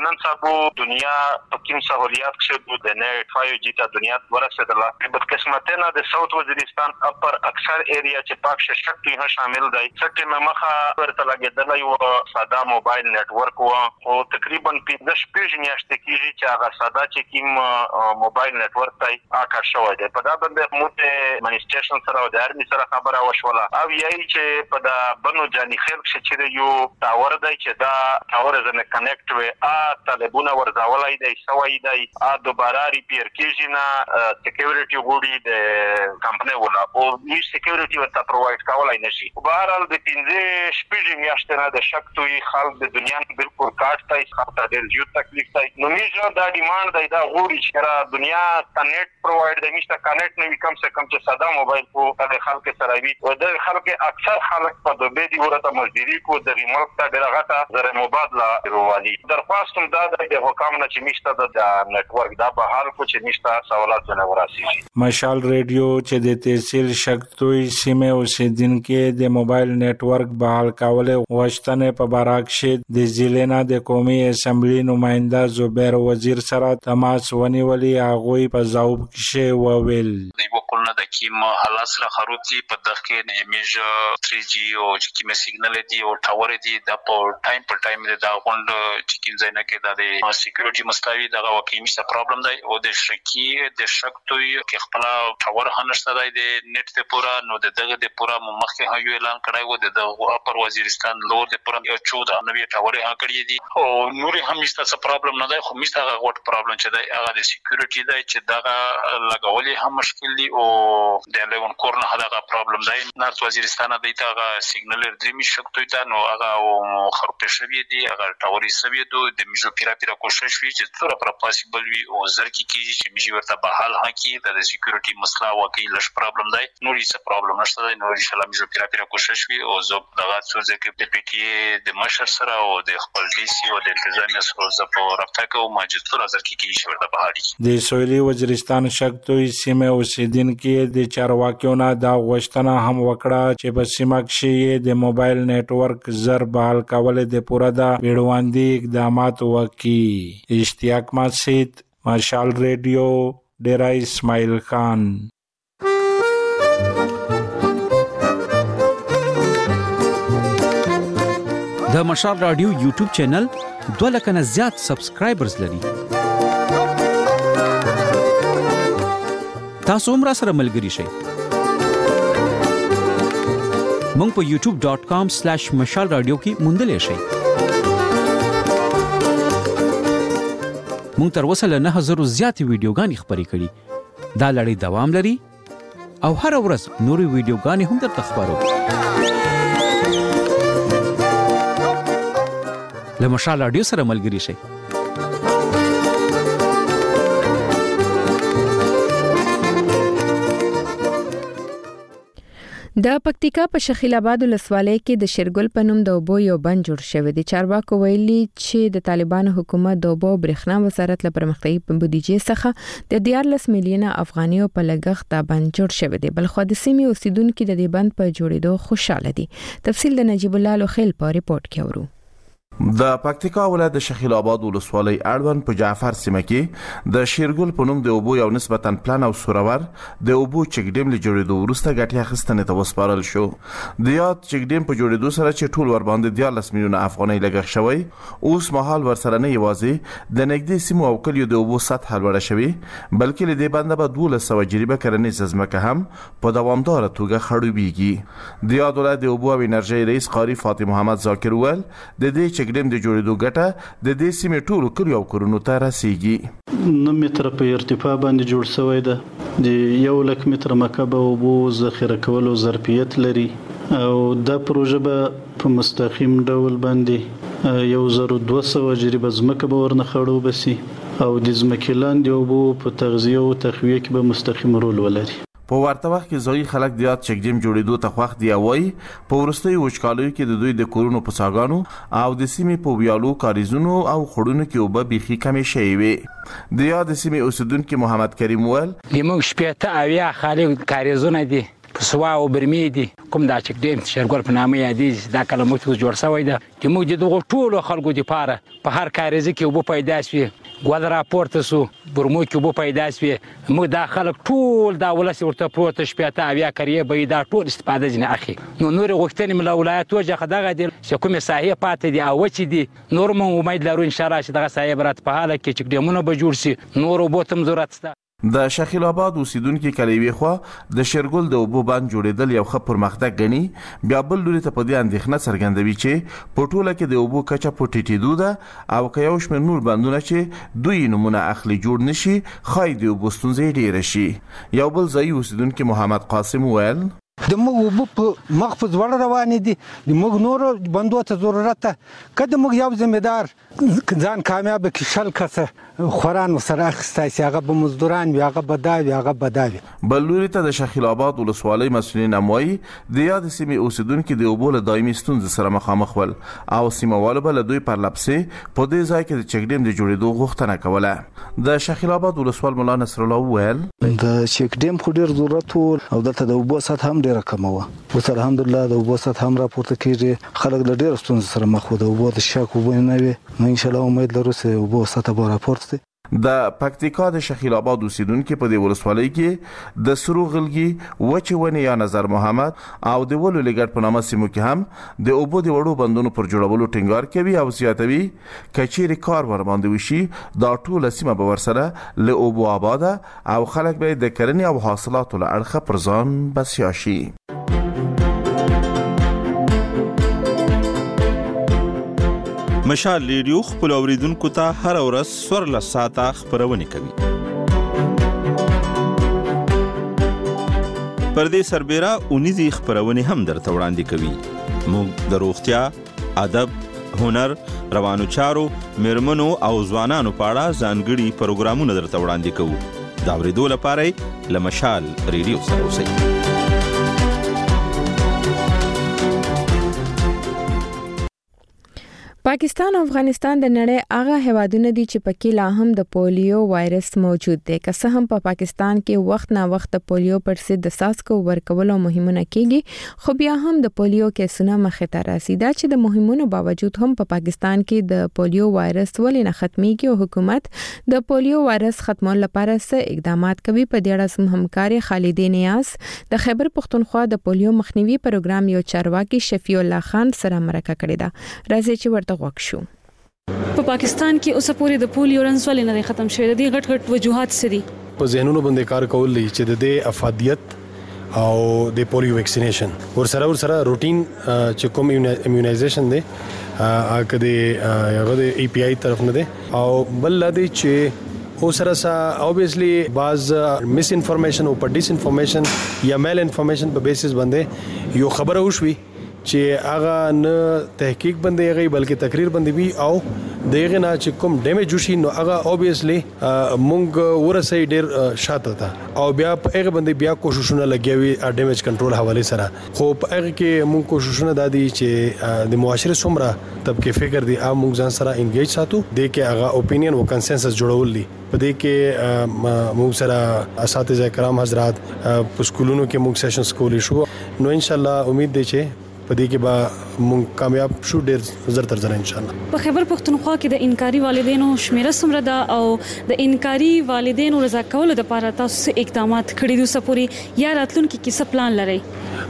نن سبا دنیا په کوم سہولیات کې د نت 5G ته دنیا ورسېدله په قسمتونه د ساوث وزیرستان اپر اکثر ایریا چې پاک شکل هم شامل دی څکه مخه ورته لګیدل یو ساده موبایل نتورک او تقریبا 15 میاشتې کېږي چې هغه ساده چې کوم موبایل نتورک ته آکار شوی دی په دا باندې موږ منیسټریشن سره او د ارمی سره خبره وشوله او یای چې په دا بنو جاني خیر چې یو ټاور دی چې دا ټاور زنه کنیکټ وي طالبونه ورځولای دی سوي دی دوباره ریپیر کیږي نه سکیورټي ګوډي د کمپنی ولا او یو سکیورټي ورته پرووایډ کولای نشي په هر حال د 15 شپږ میاشتې نه د شک توي خلک د دنیا بالکل کاټ تای خاطر د یو تکلیف تای نو میجا دا ډیماند دی دا غوړي چې دنیا ته نت پرووایډ دی نشته کنیکټ نه کم سے کم چې ساده موبایل کو د خلک سره وي او د خلک اکثر خلک په دوبه دی ورته مزدوري کو د ریموټ ته درغه زره مبادله روالي درخواست هم دا د حکام نه چې نشته د نتورک دا به حال کو چې نشته سوالات نه وراسي مشال ریډیو چې د تحصیل شکتوي سیمه اوسیدونکو د موبایل نتورک بحال کول واشتنه په باراکشه د ضلع د قومي اسمبلی نماینده زبیر وزیر سره تماس ونیولي هغه په ځواب کې وویل دیو کولنه د کیم حالات سره خروتي په دغه کې میج 3G او چې می سیګنل دی او ټاور دی د په ټایم د غوند چې کیم ځای نه کې د سکیورټي مستوي دغه واقعي څه پرابلم دی او د شکی د شکتوي کې خپل ټاور هنشته دی د نت ته پورا نو دغه د پورا مخکې هیو اعلان کړای و د اپر وزیرستان لور د پورا 14 نوې ټاور هغه کړی دي او نوري هم څه پرابلم نه دی خو میسته هغه وټ پرابلم چې دی هغه د سکیورټي دی چې دغه لګولې هم مشکل دي او د لیون کورن هغه پرابلم دی نارت وزیرستان د ایتاغه سیګنل درې شکتوي ته نو هغه خرپې شوی دی هغه ټاوري سوي دو د میجو پیرا کوشش وی چې څوره پر پاسیبل وي او زر کې کیږي چې میجو ورته به حل هکې د سکیورټي مسله واقعي لږ پرابلم دی نوري څه پرابلم نشته دی نو ان شاء الله میجو پیرا کوشش وی او زه دغه څه ځکه د پی ټی ای د مشر سره او د خپل ډي سي او د انتظامیه سره زه په رابطه کوم چې څوره زر کې کیږي ورته به حل د سویلي وزیرستان شکتوي سیمه اوسیدونکو د چارواکیونو دا غوښتنه هم وکړه چې په سیمه کې د موبایل نتورک زر بحال کول د پوره د وړاندې اقدامات وکړي اشتیاق مسجد مشال ریډیو ډیرا اسماعیل خان د مشال رادیو یوټیوب چینل 2 لک نه زیات سبسکرایبرز لري تاسو هم را سره ملګري شئ مونږ په youtube.com/mashalradio کې موندلې شئ مونږ تر اوسه له 9000 زیات ویډیوګانې خبرې کړې دا لړۍ دوام لري او هر ورځ نوري ویډیوګانې هم درته خبرو له مشال رادیو سره ملګري شئ د پکتیکا په شخیل آباد ولسوالۍ کې د شیرګل په نوم د اوبو یو بند جوړ شوی دی چارواکو ویلي چې د طالبانو حکومت د اوبو برېښنا وزارت لپاره پرمختیايي بودیجې څخه د 14 میلیونه افغانیو په لګښت دا بند جوړ شوی دی بل خو د سیمې اوسیدونکو د دې بند په جوړېدو خوشاله دي تفصیل د نجیب الله لوخیل په ریپورت کې اورو د پکتیکا ولایت د شخیل آباد ولسوالۍ اړوند په جعفر سیمه کې د شیرګل په نوم د اوبو یو نسبتاً پلان او سورور د اوبو چک ډیم له جوړېدو وروسته ګټه اخیستنې ته وسپارل شو د یاد چک ډیم په جوړېدو سره چې ټول ور باندې 14 میلیونه افغانۍ لګښت شوی اوس مهال ورسره نه یوازې د نږدې سیمو او کلیو د اوبو سطح لوړه شوی بلکې له دې بنده به 1200 جریبه کرنیزه ځمکه هم په دوامدار توګه خړوبېږي د یاد ولایت د اوبو او انرژي رئیس قاری فاطمه محمد ذاکر ول د دې چک ډیم د جوړېدو ګټه د دې سیمې ټولو کلیو او کورونو ته رسیږي 9 متره په ارتفاع باندې جوړ شوی ده د 1 متر مکعب اوبو ذخیره کولو ظرفیت لري او دا پروژه به په مستقیم ډول باندې 1200 جریبه ځمکه به ورنه خړو بسي او د ځمکې لاندې اوبو په تغذیه او تخویه کې به مستقیم رول ولري په ورته وخت کې ځای خلک د یاد چک ډیم جوړېدو ته خوښ دی وای په ورستۍ وچکالیو کې د دوی د کورونو په ساګانو او د سیمې په ویالو کاریزونو او خړونو کې وب بيخي کمې شوی وي د یاد سیمې اوسیدونکو محمد کریم ول موږ شپته اویا خالي کاریزونه دي سوا او برمی دي کوم دا چې د شیرګل په نامه یادې دا کلمه ته جوړ شوی ده چې موږ د دغه ټولو خلکو لپاره په هر کاریزه کې وب پیدا شي ګوال راپورته سو برمو کې وب پیدا شي موږ دا خلک ټول دا ولس ورته پروت شپته بیا کړی به دا ټول استفاده جن اخی نو نور غوښتنې مل ولایت وجه خدغه دي چې کومه ساحه پاتې دي او چې دي نور مو امید لرو ان شاء الله چې دغه ساحه برات په حاله کې چې دمونه به جوړ شي نور وبوتم ضرورت شته د شخیل آباد اوسیدونکو کلیوي خو د شیرګل د اوبو باندې جوړېدل یو ښه پرمختګ غني بیا بل لوري ته په دې اندېښنه څرګندوي چې په ټوله کې د اوبو کچه په ټیټېدو ده او که یو شمېر نور بندونه چې دوی نمونه اخلي جوړ نشي ښایي د اوبو ستونزې ډېره شي یو بل ځایي اوسیدونکي محمد قاسم وویل د موږ اوبه په مخ په ځوړ روانې دي د موږ نورو بندو ته ضرورت ده که د موږ یو ذمہدار ځان کامیاب کړي شل کسه خوران ورسره اخیستی شي هغه به مزدوران وي هغه به دا وي هغه به دا وي بل لوري ته د شخیل آباد ولسوالۍ مسؤلین هم وایي د یادې سیمې اوسیدونکي د اوبو له دایمي ستونزې سره مخامخ ول او سیمهوالو به له دوی پرلپسې په دې ځای کې د چک ډیم د جوړېدو غوښتنه کوله د شخیل آباد ولسوال ملا نصر الله وویل د چک ډیم خو ډېر ضرورت و او دلته د اوبو سطح هم ډېره کمه وه اوس الحمدلله د اوبو سطح هم راپورته کېږي خلک له ډېرو ستونزو سره مخ وو د اوبو د شک اوبه نه وي نو انشاءالله امید لرو چې اوبو سطح به راپورته د پکتیکا د شخیل آباد اوسیدونکو په دې ولسوالۍ کې د سرو غلګي وچې ونې یا نظر محمد او د ولو لګړ په نامه سیمو کې هم د اوبو د وړو بندونو پر جوړولو ټینګار کوي او زیاتوي کچېرې کار ورباندې وشي دا ټوله سیمه به ورسره له اوبو آباده او خلک به د کرنې او حاصلاتو له اړخه پر ځان بسیا شي مشال ریډیو خپل اوریدونکو ته هر ورځ سور ساعته خبرونه کوي پر دې سربېره اونیزي خبرونه هم درته وړاندې کوي موږ د روغتیا ادب هنر روانو چارو مرمنو او ځوانانو په اړه ځانګړي پروګرامونه درته وړاندې کوو دا ورېدو لپاره له مشال ریډیو سره اوسئ پاکستان او افغانستان د نړۍ هغه هیوادونه دي چې پکې لا هم د پولیو وایرس موجود دی که څه هم په پاکستان کې وخت نه وخت د پولیو پر ضد د څاڅکو ورکولو مهمونه کیږي خو بیا هم د پولیو کیسونه مخې ته راځي دا چې د مهمونو باوجود هم په پاکستان کې د پولیو وایرس ولې نه ختميږي او حکومت د پولیو وایرس ختمولو لپاره څه اقدامات کوي په دې اړه سم همکاري خالدې نیاز د خیبر پختونخوا د پولیو مخنیوي پروګرام یو چارواکي شفیع الله خان سره مرکه کړې ده راځي چې ورته وښو په پاکستان کې اوسه پورې د پولیو رنځ ولې نه ختم شوی د دې غټ غټ وجوهات سدي په ذهنونو باندې کار کول لري چې د دې افادیت او د پولیو ویکسینیشن ورسره روټین چې کوم ایمونایزیشن دی هغه د ای پی آی طرف نه دی او بل لدی چې او سره اوبویسلی باز مس انفارمیشن او ډیس انفارمیشن یا میل انفارمیشن په بیسس باندې یو خبره وشوي چې هغه نه تحقیق باندې غي بلکې تقریر باندې وی او دغه نه چې کوم ډیمیج وشي نو هغه اوبویسلی مونږ ورسې ډیر شاته تا او بیا په هغه باندې بیا کوششونه لګوي ډیمیج کنټرول حواله سره خو په هغه کې مونږ کوششونه دادي چې د معاشره سمره طبقه فکر دی مونږ ځان سره انګیج ساتو د کې هغه اپینین او کنسنسس جوړول دي په دې کې مونږ سره اساتذه کرام حضرات په سکولونو کې مونږ سیشنز کولې شو نو ان شاء الله امید دی چې په دې کې به مونږ کامیاب شو ډېر زر تر زر ان شاء الله په خیبر پختونخوا کې د انکاري والدینو شمیره څومره ده او د انکاري والدینو رضا کولو لپاره تاسو اقدامات کړي دي سپوري یا راتلونکي کې څه پلان لري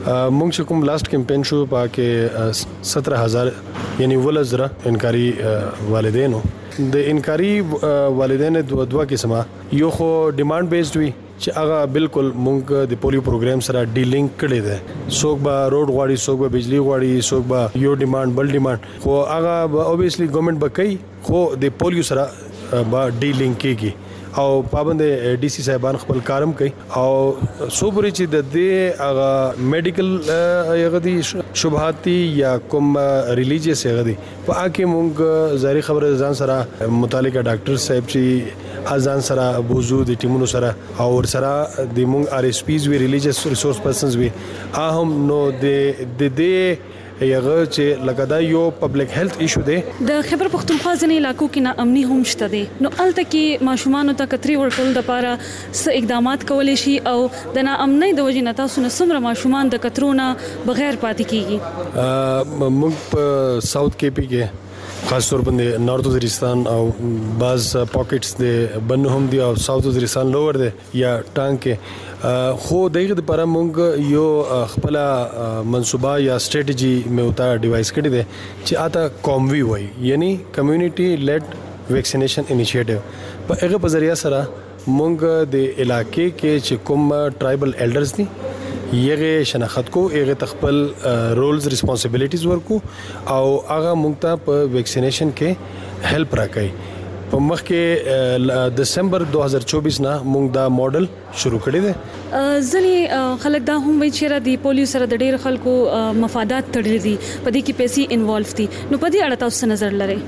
مونږ کوم لاست کمپین شو پاکه 17000 یعنی ولزره انکاري والدینو د انکاري والدین دوه قسمه یو خو ډیماند بیسډ وي چې هغه بالکل مونږ د پولیو پروګرام سره ډیلینګ کړی دی څوک به روډ غواړي څوک به بجلی غواړي څوک به یو ډیماند بل ډیماند خو هغه اوبویسلی ګورنمنت به کوي خو د پولیو سره به ډیلینګ کیږي او پابند ډي سي صاحبان خپل کارم کوي او سو پوری چې د دې هغه میډیکل یغه دي شبهاتي یا کوم ریلیجیس یغه دي په اکه مونږ زاري خبره ځان سره متعلقه ډاکټر صاحب چې ازان سره بوزو د ټیمونو سره او سره د مونږ ار اس پیز وی ریلیجیس ریسورس پرسنز وی اهم نو د یغه چې لګدا یو پبلک هیلث ایشو دی. د خیبر پختونخوا ځینې علاقو کې ناامني هم شته دي، نو الته کې ماشومان ته کتري ورکول د لپاره څه اقدامات کولای شي او د ناامنۍ د وجې نه تاسو نه څومره ماشومان د کترونه بغیر پاتې کیږي؟ موږ په ساوث کې پی کې خاص طور باندې نارث وزیرستان او بعض پاکټس د بنو هم دي او ساوث وزیرستان لوور دي یا ټانک کې خو دغه لپاره موږ یو خپل منصوبه یا سټریټجی موتا ډیوایس کړی دی چې اته کوموي وای، یعنی کمیونټي لیډ ویکسینیشن انیشیټیو. په هغه په ذریعہ سره موږ د علاقې کې چې کوم ټرایبل ایلډرز دي یغه شناخت کو، یغه تخپل رولز ریسپانسیبিলিټیز ورکو او هغه موږ ته په ویکسینیشن کې هیلپ راکړي. په مخ کې دسمبر 2024 نه موږ دا ماډل شروع کړی دی. ځنې خلک دا هم وایي چې د پولیو سره د ډېر خلکو مفادات تړلي دي، په دې کې پیسې انوالو دي، نو په دې اړه تاسو نظر لرئ؟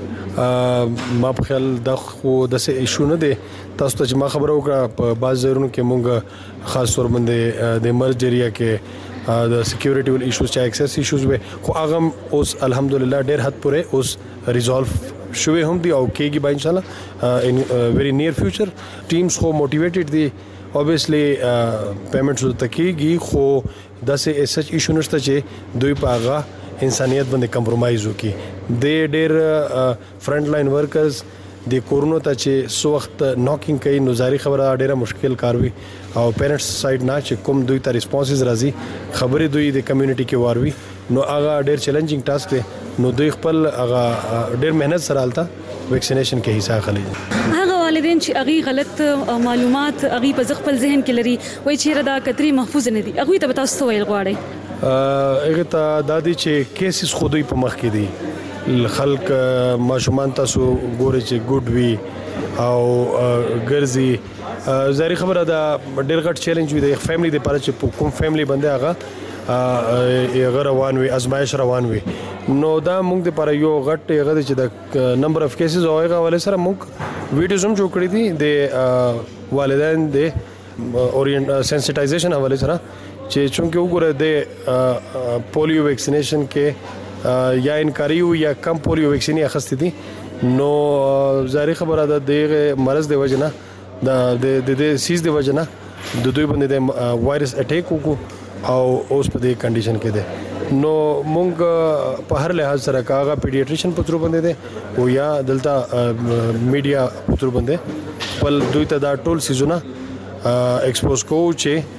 ما په خیال دا خو د څه ایشو نه دی. تاسو ته چې ما خبرو وکړه په بعض ځایونو کې موږ خاص طور باندې د مرج ایریا کې د سکیورټي ول ایشوز چا ایکسس ایشوز وي، خو هغه اوس الحمدلله ډېر حد پورې اوس ریزولف شوی هم دی او کېږي به ان شاء الله ان ویری نیر فیوچر. ټیمز خو موټیویټډ دي، obviously پیمنټس ته کېږي، خو داسې سچ ایشو نشته چې دوی په هغه انسانيت باندې کمپرمایز وکړي. د ډېر فرنٹ لاین ورکرز د کورونو ته چې سو وخت ناکینګ کوي نو ظاهري خبره ډېره مشکل کار وي او پیرنټس سایډ نه چې کوم دوی ته ریسپانسز راځي خبرې دوی د کمیونټي کې واروي نو هغه ډېر چیلنجینګ ټاسک دی. نو دوی خپل هغه ډېر مهنت سره حالته ویکسینیشن کې حصہ اخلي. هغه والدین چې هغه غلط معلومات هغه په خپل ذهن کې لري وایي چې دا کتري محفوظ نه دي، هغه ته تاسو ویل غواړئ؟ هغه ته د دې چې کیسز خو دوی په مخ کې دي، خلک ماشومان تاسو ګوري چې ګډ وی او ګرځي. ظاهري خبره دا ډېر غټ چیلنج وي د فیملی لپاره چې کوم فیملی باندې هغه روان وي، ازمایش روان وي. نو دا موږ لپاره یو غټ هغه چې د نمبر اف کیسز او هغه ولې سره موږ ویډیوز هم جوړ کړی دي د والدین د اورینټ سنسټایزیشن حواله سره چې چونکه وګوره د پولیو ویکسینیشن کې یا انکاریو یا کم پولیو ویکسینی اخستې دي نو ظاهري خبره ده د مرض د وجنه د سیز د وجنه د دوی باندې د وایرس اٹیک وکړو او اوس په دې کنډیشن کې ده. نو مونږ په هر لحاظ سره کاغه پیډیاټریشن په تر باندې ده او یا دلته میډیا په تر باندې خپل دوی ته دا ټول سيزونه ایکسپوز کوو چې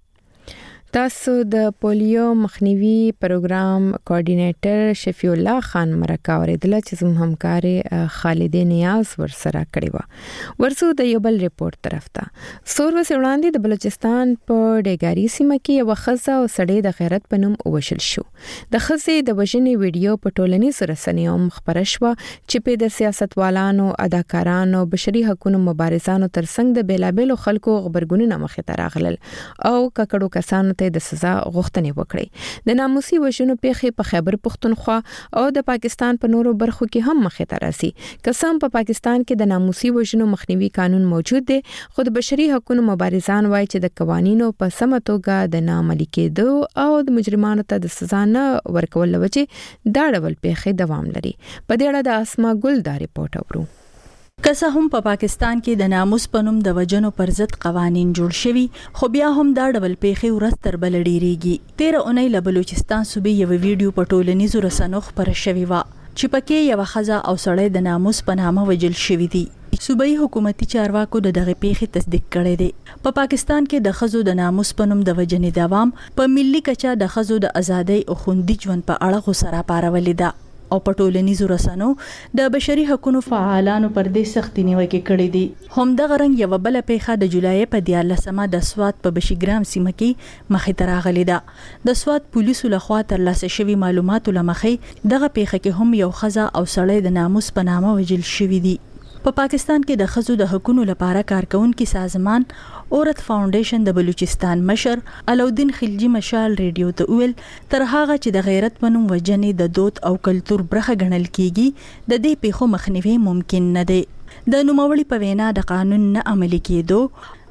تاسو د پولیو مخنیوي پروګرام کوارډینیټر شفیع الله خان مرکه اوریدله چې زموږ همکار خالد نیاز ورسره کړی و. ورسو د یو بل ریپورت طرف ته سور وسې وړاندې د بلوچستان په ډیګاری سیمه کې یو ښځه او سړی د غیرت په نوم ووژل شو. د ښځې د وژنې ویډیو په ټولنیزو رسنیو خپره شوه چې په د سیاستوالانو، اداکارانو، بشري حقوقو مبارزانو ترڅنګ د بیلابېلو خلکو خبرګونونه مخې ته راغلل او ککړو کسانو د سزا غوښتنې وکړي. د ناموسي وژنو پیښې په خیبر پختونخوا او د پاکستان په نورو برخو کې هم مخې ته راځي. قسم په پاکستان کې د ناموسي وژنو مخنیوي قانون موجود دی، خو د بشري حقوقو مبارزان وایي چې د قوانینو په سمه توګه د ناعملي کېدو او د مجرمانو ته د سزا نه ورکول لوجه دا ډول پیښې دوام لري. په دې اړه د اسما ګل دا ریپورت اورو. که هم په پاکستان کې د ناموس پنوم د وجنو پر ضد قوانين جوړ شوي، خو بیا هم دا ډول پیښې ورځ تر بل ډیریږي. 13 اونۍ له بلوچستان صوبې یو ویډیو په ټولنیزو رسنیو خپره شوی و چې پکې یو ښځه او سړی د ناموس په نامه وجل شوی دي. صوبایي حکومتي چارواکو د دغه پیښې تصدیق کړی دی. په پاکستان کې د ښځو د ناموس پنوم د وجنې دوام په ملي کچه د ښځو د ازادۍ او خوندي ژوند په اړه غوسره پارولې ده او په ټولنیزو رسنیو د بشري حقوقو فعالانو پر دې سختي نیوکه کړې دي. هم د غرنګ یو بل پیښه د جولای په 14مه د سوات په بشیګرام سیمه کې مخې ته راغلې ده. د سوات پولیسو لخوا ترلاسه شوی معلوماتو لمخې دغه پیښه کې هم یو ښځه او سړی د ناموس په نامه وژل شوی دي. په پاکستان کې د ښځو د حقوقو لپاره کارکونکو سازمان اورت فاونډیشن د بلوچستان مشر علاودین خلجی مشال ریډیو ته ویل تر هغه چې د غیرت پنوم وجنې د دود او کلچر برخه ګڼل کیږي د دې پیښو مخنیوي ممکن نه دی. د نوموړي په وینا د قانون نه عملي کېدو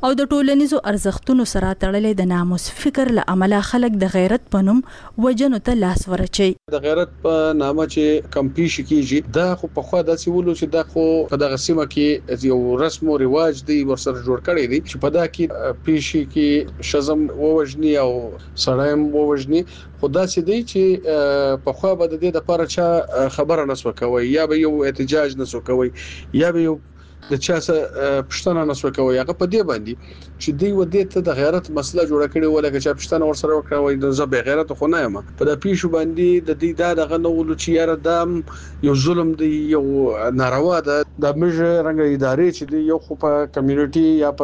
او د ټولنیزو ارزښتونو سره تړلې د ناموس فکر له عمله خلک د غیرت پنوم وجنو ته لاس ورچي. د غیرت په نامه چې کمپیش کیږي دا خو په خوا داسې ولو چې دا خو په دغه سیمه کې یو رسم او رواج دی ورسره جوړ کړی دی چې په دا کې پیشي کې شزم ووجني او سړایم ووجني خدا سي دی چې په خوا بد دي د لپاره چې خبره نسو کوي یا به یو احتجاج نسو کوي یا به یو د چا څه پښتنه نسو کوي هغه په دې باندې چې دی و دې ته د غیرت مسله جوړه کړي ولکه چې پښتنه ورسره وکړي د زبې غیرت خو نه یم په د پیښو باندې د دې دغه نو چې یاره دام یو ظلم دی یو ناروا ده د مجه رنګ ادارې چې دی یو خو په کمیونټي یا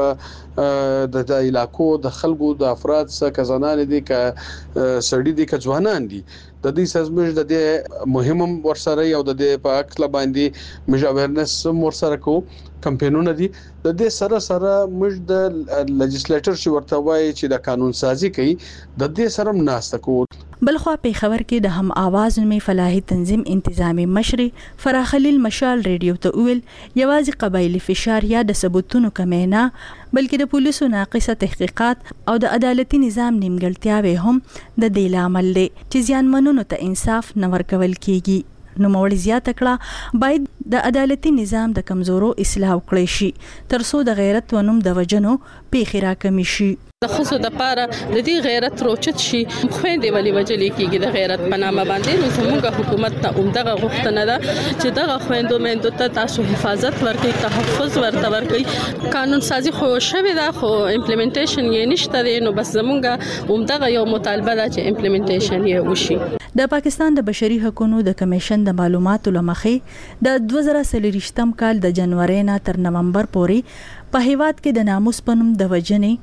په د علاقو د خلکو د افراد څخه ځانان دي ک سړي دي ک ځوانان دي د دې سازمش د دې مهمم ورسره یو د دې په اکل باندې مج اویرنس ورسره کو کمپاینونه دي د دې سره مج د لیجسلیټر چې ورته وایي چې د قانون سازي کوي د دې سره مناسته کو. بلخوا په خبر کې د هم आवाज نومي فلاحي تنظیم انتظامی مشر فراح خلیل مشال ریډیو ته ویل یوازې قبایلی فشار یا د ثبوتونو کمینا بلکې د پولیسو ناقصه تحقیقات او د عدالتي نظام نیمګړتیاوې هم د دې لامل دي چې ځانمنونو ته انصاف نه ورکول کیږي. نو موړ زیات کړه باید د عدالتي نظام د کمزورو اصلاح وکړي شي ترڅو د غیرت ونوم د وجنو پیښې راکمي شي. د خصو د پاره د دې غیرت روچت شي خويندې ولې وجلې کېږي د غیرت په نامه باندې نو زموږ حکومت ته عمدغه غوښتنه ده چې دغه خويندو مېندو ته تاسو حفاظت ورکړي تحفظ ورته ورکړي قانون سازي خو شوی دا خو امپلیمنټیشن یې نشته دی نو بس زموږ عمدغه یو مطالبه ده چې امپلیمنټیشن یې وشي. د پاکستان د بشري حقوقو د کمیشن د معلوماتو لمخې د 2023 کال د جنوري نه تر نومبر پورې په هیواد کې د ناموس پنوم د وجنې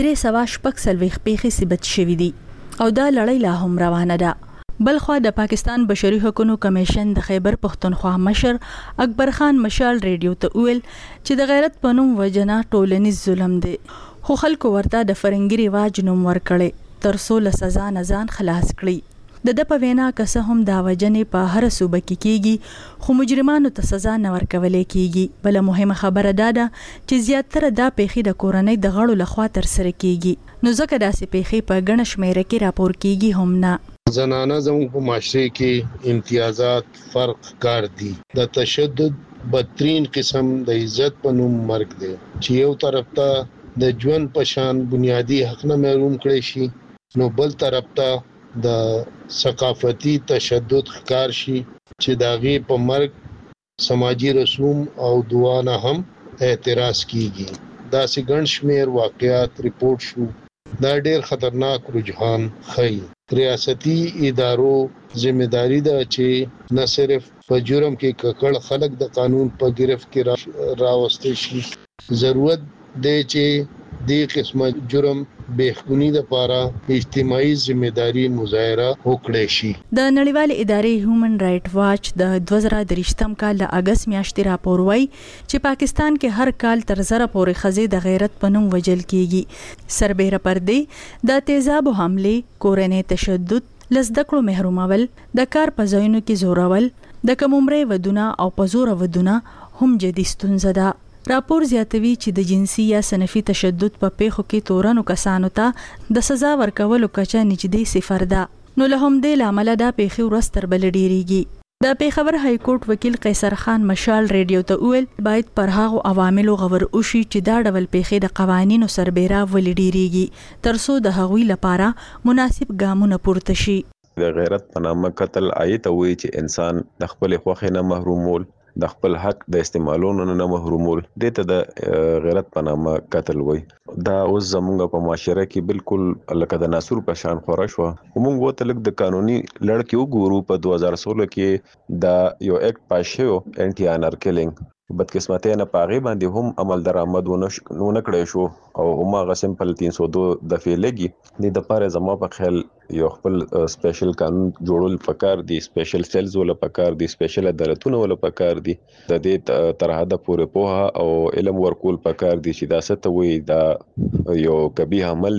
346 پیښې ثبت شوې دي او دا لړۍ لا هم روانه ده. بلخوا د پاکستان بشري حقوقو کمیشن د خیبر پښتونخوا مشر اکبر خان مشال ریډیو ته ویل چې د غیرت پنوم وجنه ټولنیز ظلم دی خو خلکو ورته د فرنګي رواج نوم ورکړي ترڅو له سزا نه ځان خلاص کړي. د په وینا که هم دا وجنې په هر صوبه کې کیږي خو مجرمانو ته سزا نه ورکولې کیږي. بل مهمه خبره ده چې زیاتره دا پیښې د کورنۍ د غړو لخوا تر سره کیږي نو ځکه داسې پیښې په ګڼ شمېر کې راپور کیږي هم نه. زنانه زموږ په معاشره کې امتیازات فرق کار دي د تشدد بدترین قسم د عزت په نوم مرګ دی چې یو طرف ته د ژوند په شان بنیادی حق نه محروم کړي شي نو بل طرف ته د ثقافتي تشدد ښکار شي چې داغي په مرګ سماجی رسوم او دعا نه هم اعتراض کیږي. دا سي ګڼ شمېر واقعات ریپورت شو. دا ډېر خطرناک رجحان ښيي. ریاستي ادارو ذمہداري ده چې نه صرف په جرم کې ککړ خلک د قانون په گرفت کې راوستي شي ضرورت دی چې دې قسمه جرم بهخونی د پاره اجتماعي ذمہداري مظاهره وکړي شي. د نړیوال ادارې هیومن رائټ واچ د 2023 کال د اگست میاشتې راپور وایي چې پاکستان کې هر کال تر زره پورې خزې د غیرت پنوم وجل کیږي. سربېره پر دې د تیزاب حمله کورنۍ تشدد لزدکړو محرومول د کار په ځایونو کې زورول د کمومرې ودونه او پزور ودونه هم جدي ستونزه ده. راپور زیاتوي چې د جنسي یا صنفي تشدد په پیښو کې تورنو کسانو ته د سزا ورکولو کچه نږدې صفر ده نو له همدې لامل دا پیښې ورځ تر بلې ډیریږي. د پیښور های کورټ وکیل قیصر خان مشال ریډیو ته ویل باید پر هغو عواملو غور وشي چې دا ډول پیښې د قوانینو سربېره ولې ډیریږي ترڅو د هغوی لپاره مناسب ګامونه پورته شي. د غیرت په نامه قتل آیت وایي چې انسان د خپل خوښې نه محرومول د خپل حق د استعمالونو نه محرومول دته د غیرت په نامه قتل وای. دا اوس زمونږ په معاشره کې بالکل لکه د ناسور په شان خورا شو. موږ وته لک د قانوني لړ کې وګورو په 2016 کې دا یو اکټ پاس شو انټي انر کیلینګ بدقسمتۍ نه پاغي باندې هم عمل درآمد ونه کړی شو او هغه سمپل 302 دفعه لګي د پاره زما په خیال یو خپل سپیشل قانون جوړول پکار دي سپیشل سیلز ولا پکار دي سپیشل عدالتونه ولا پکار دي د دې تر حد پورې پوها او علم ورکول پکار دي چې دا ست وي دا یو کبیح عمل دی.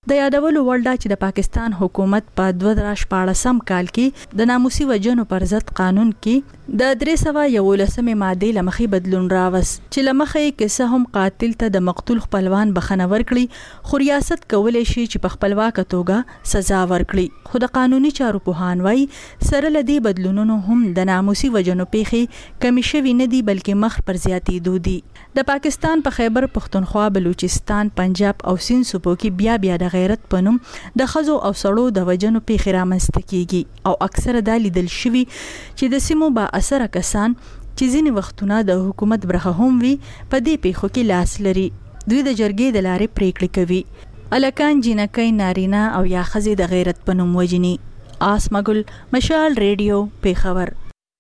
د یادولو وړ ده چې د پاکستان حکومت په 2014 کال کې د ناموسي وجنو پر ضد قانون کې د 311 ماده لمخې بدلون راوست چې لمخې کیسه هم قاتل ته د مقتول خپلوان بخنه ورکړي خو ریاست کولای شي چې په خپلواک توګه سزا ورکړي خو د قانوني چارو پوهان وایي سره لدی بدلونونو هم د ناموسي وجنو پیښې کمی شوي نه دي بلکې مخ پر زیاتېدو دي. د پاکستان په خیبر پختونخوا بلوچستان پنجاب او سند صوبو کې بیا د غیرت پنوم د خزو او سړو د وجنو پیښې رامنځته کیږي او اکثره دا لیدل شوي چې د سیمو با اثر کسان چې ځینې وختونه د حکومت برخه هم وي په دې پیښو کې لاس لري. دوی د جرګې د لارې پریکړې کوي الکان جنکۍ نارینه او یا خزې د غیرت پنوم وجني. آسمګل مشال ریډیو پیښور.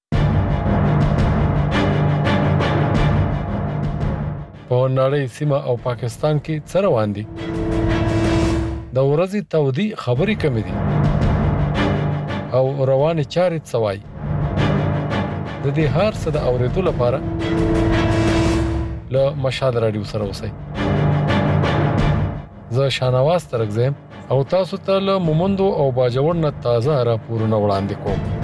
په نړۍ سیمه او پاکستان کې څه روان دي؟ د ورځې تودي خبرې کمې دي او روانې چارې څوای. د دې هر څه د اورېدو لپاره له مشال رادیو سره اوسئ. زه شانواز ترګزم او تاسو ته له مومندو او باجوړ نه تازه راپورونه وړاندې کوم.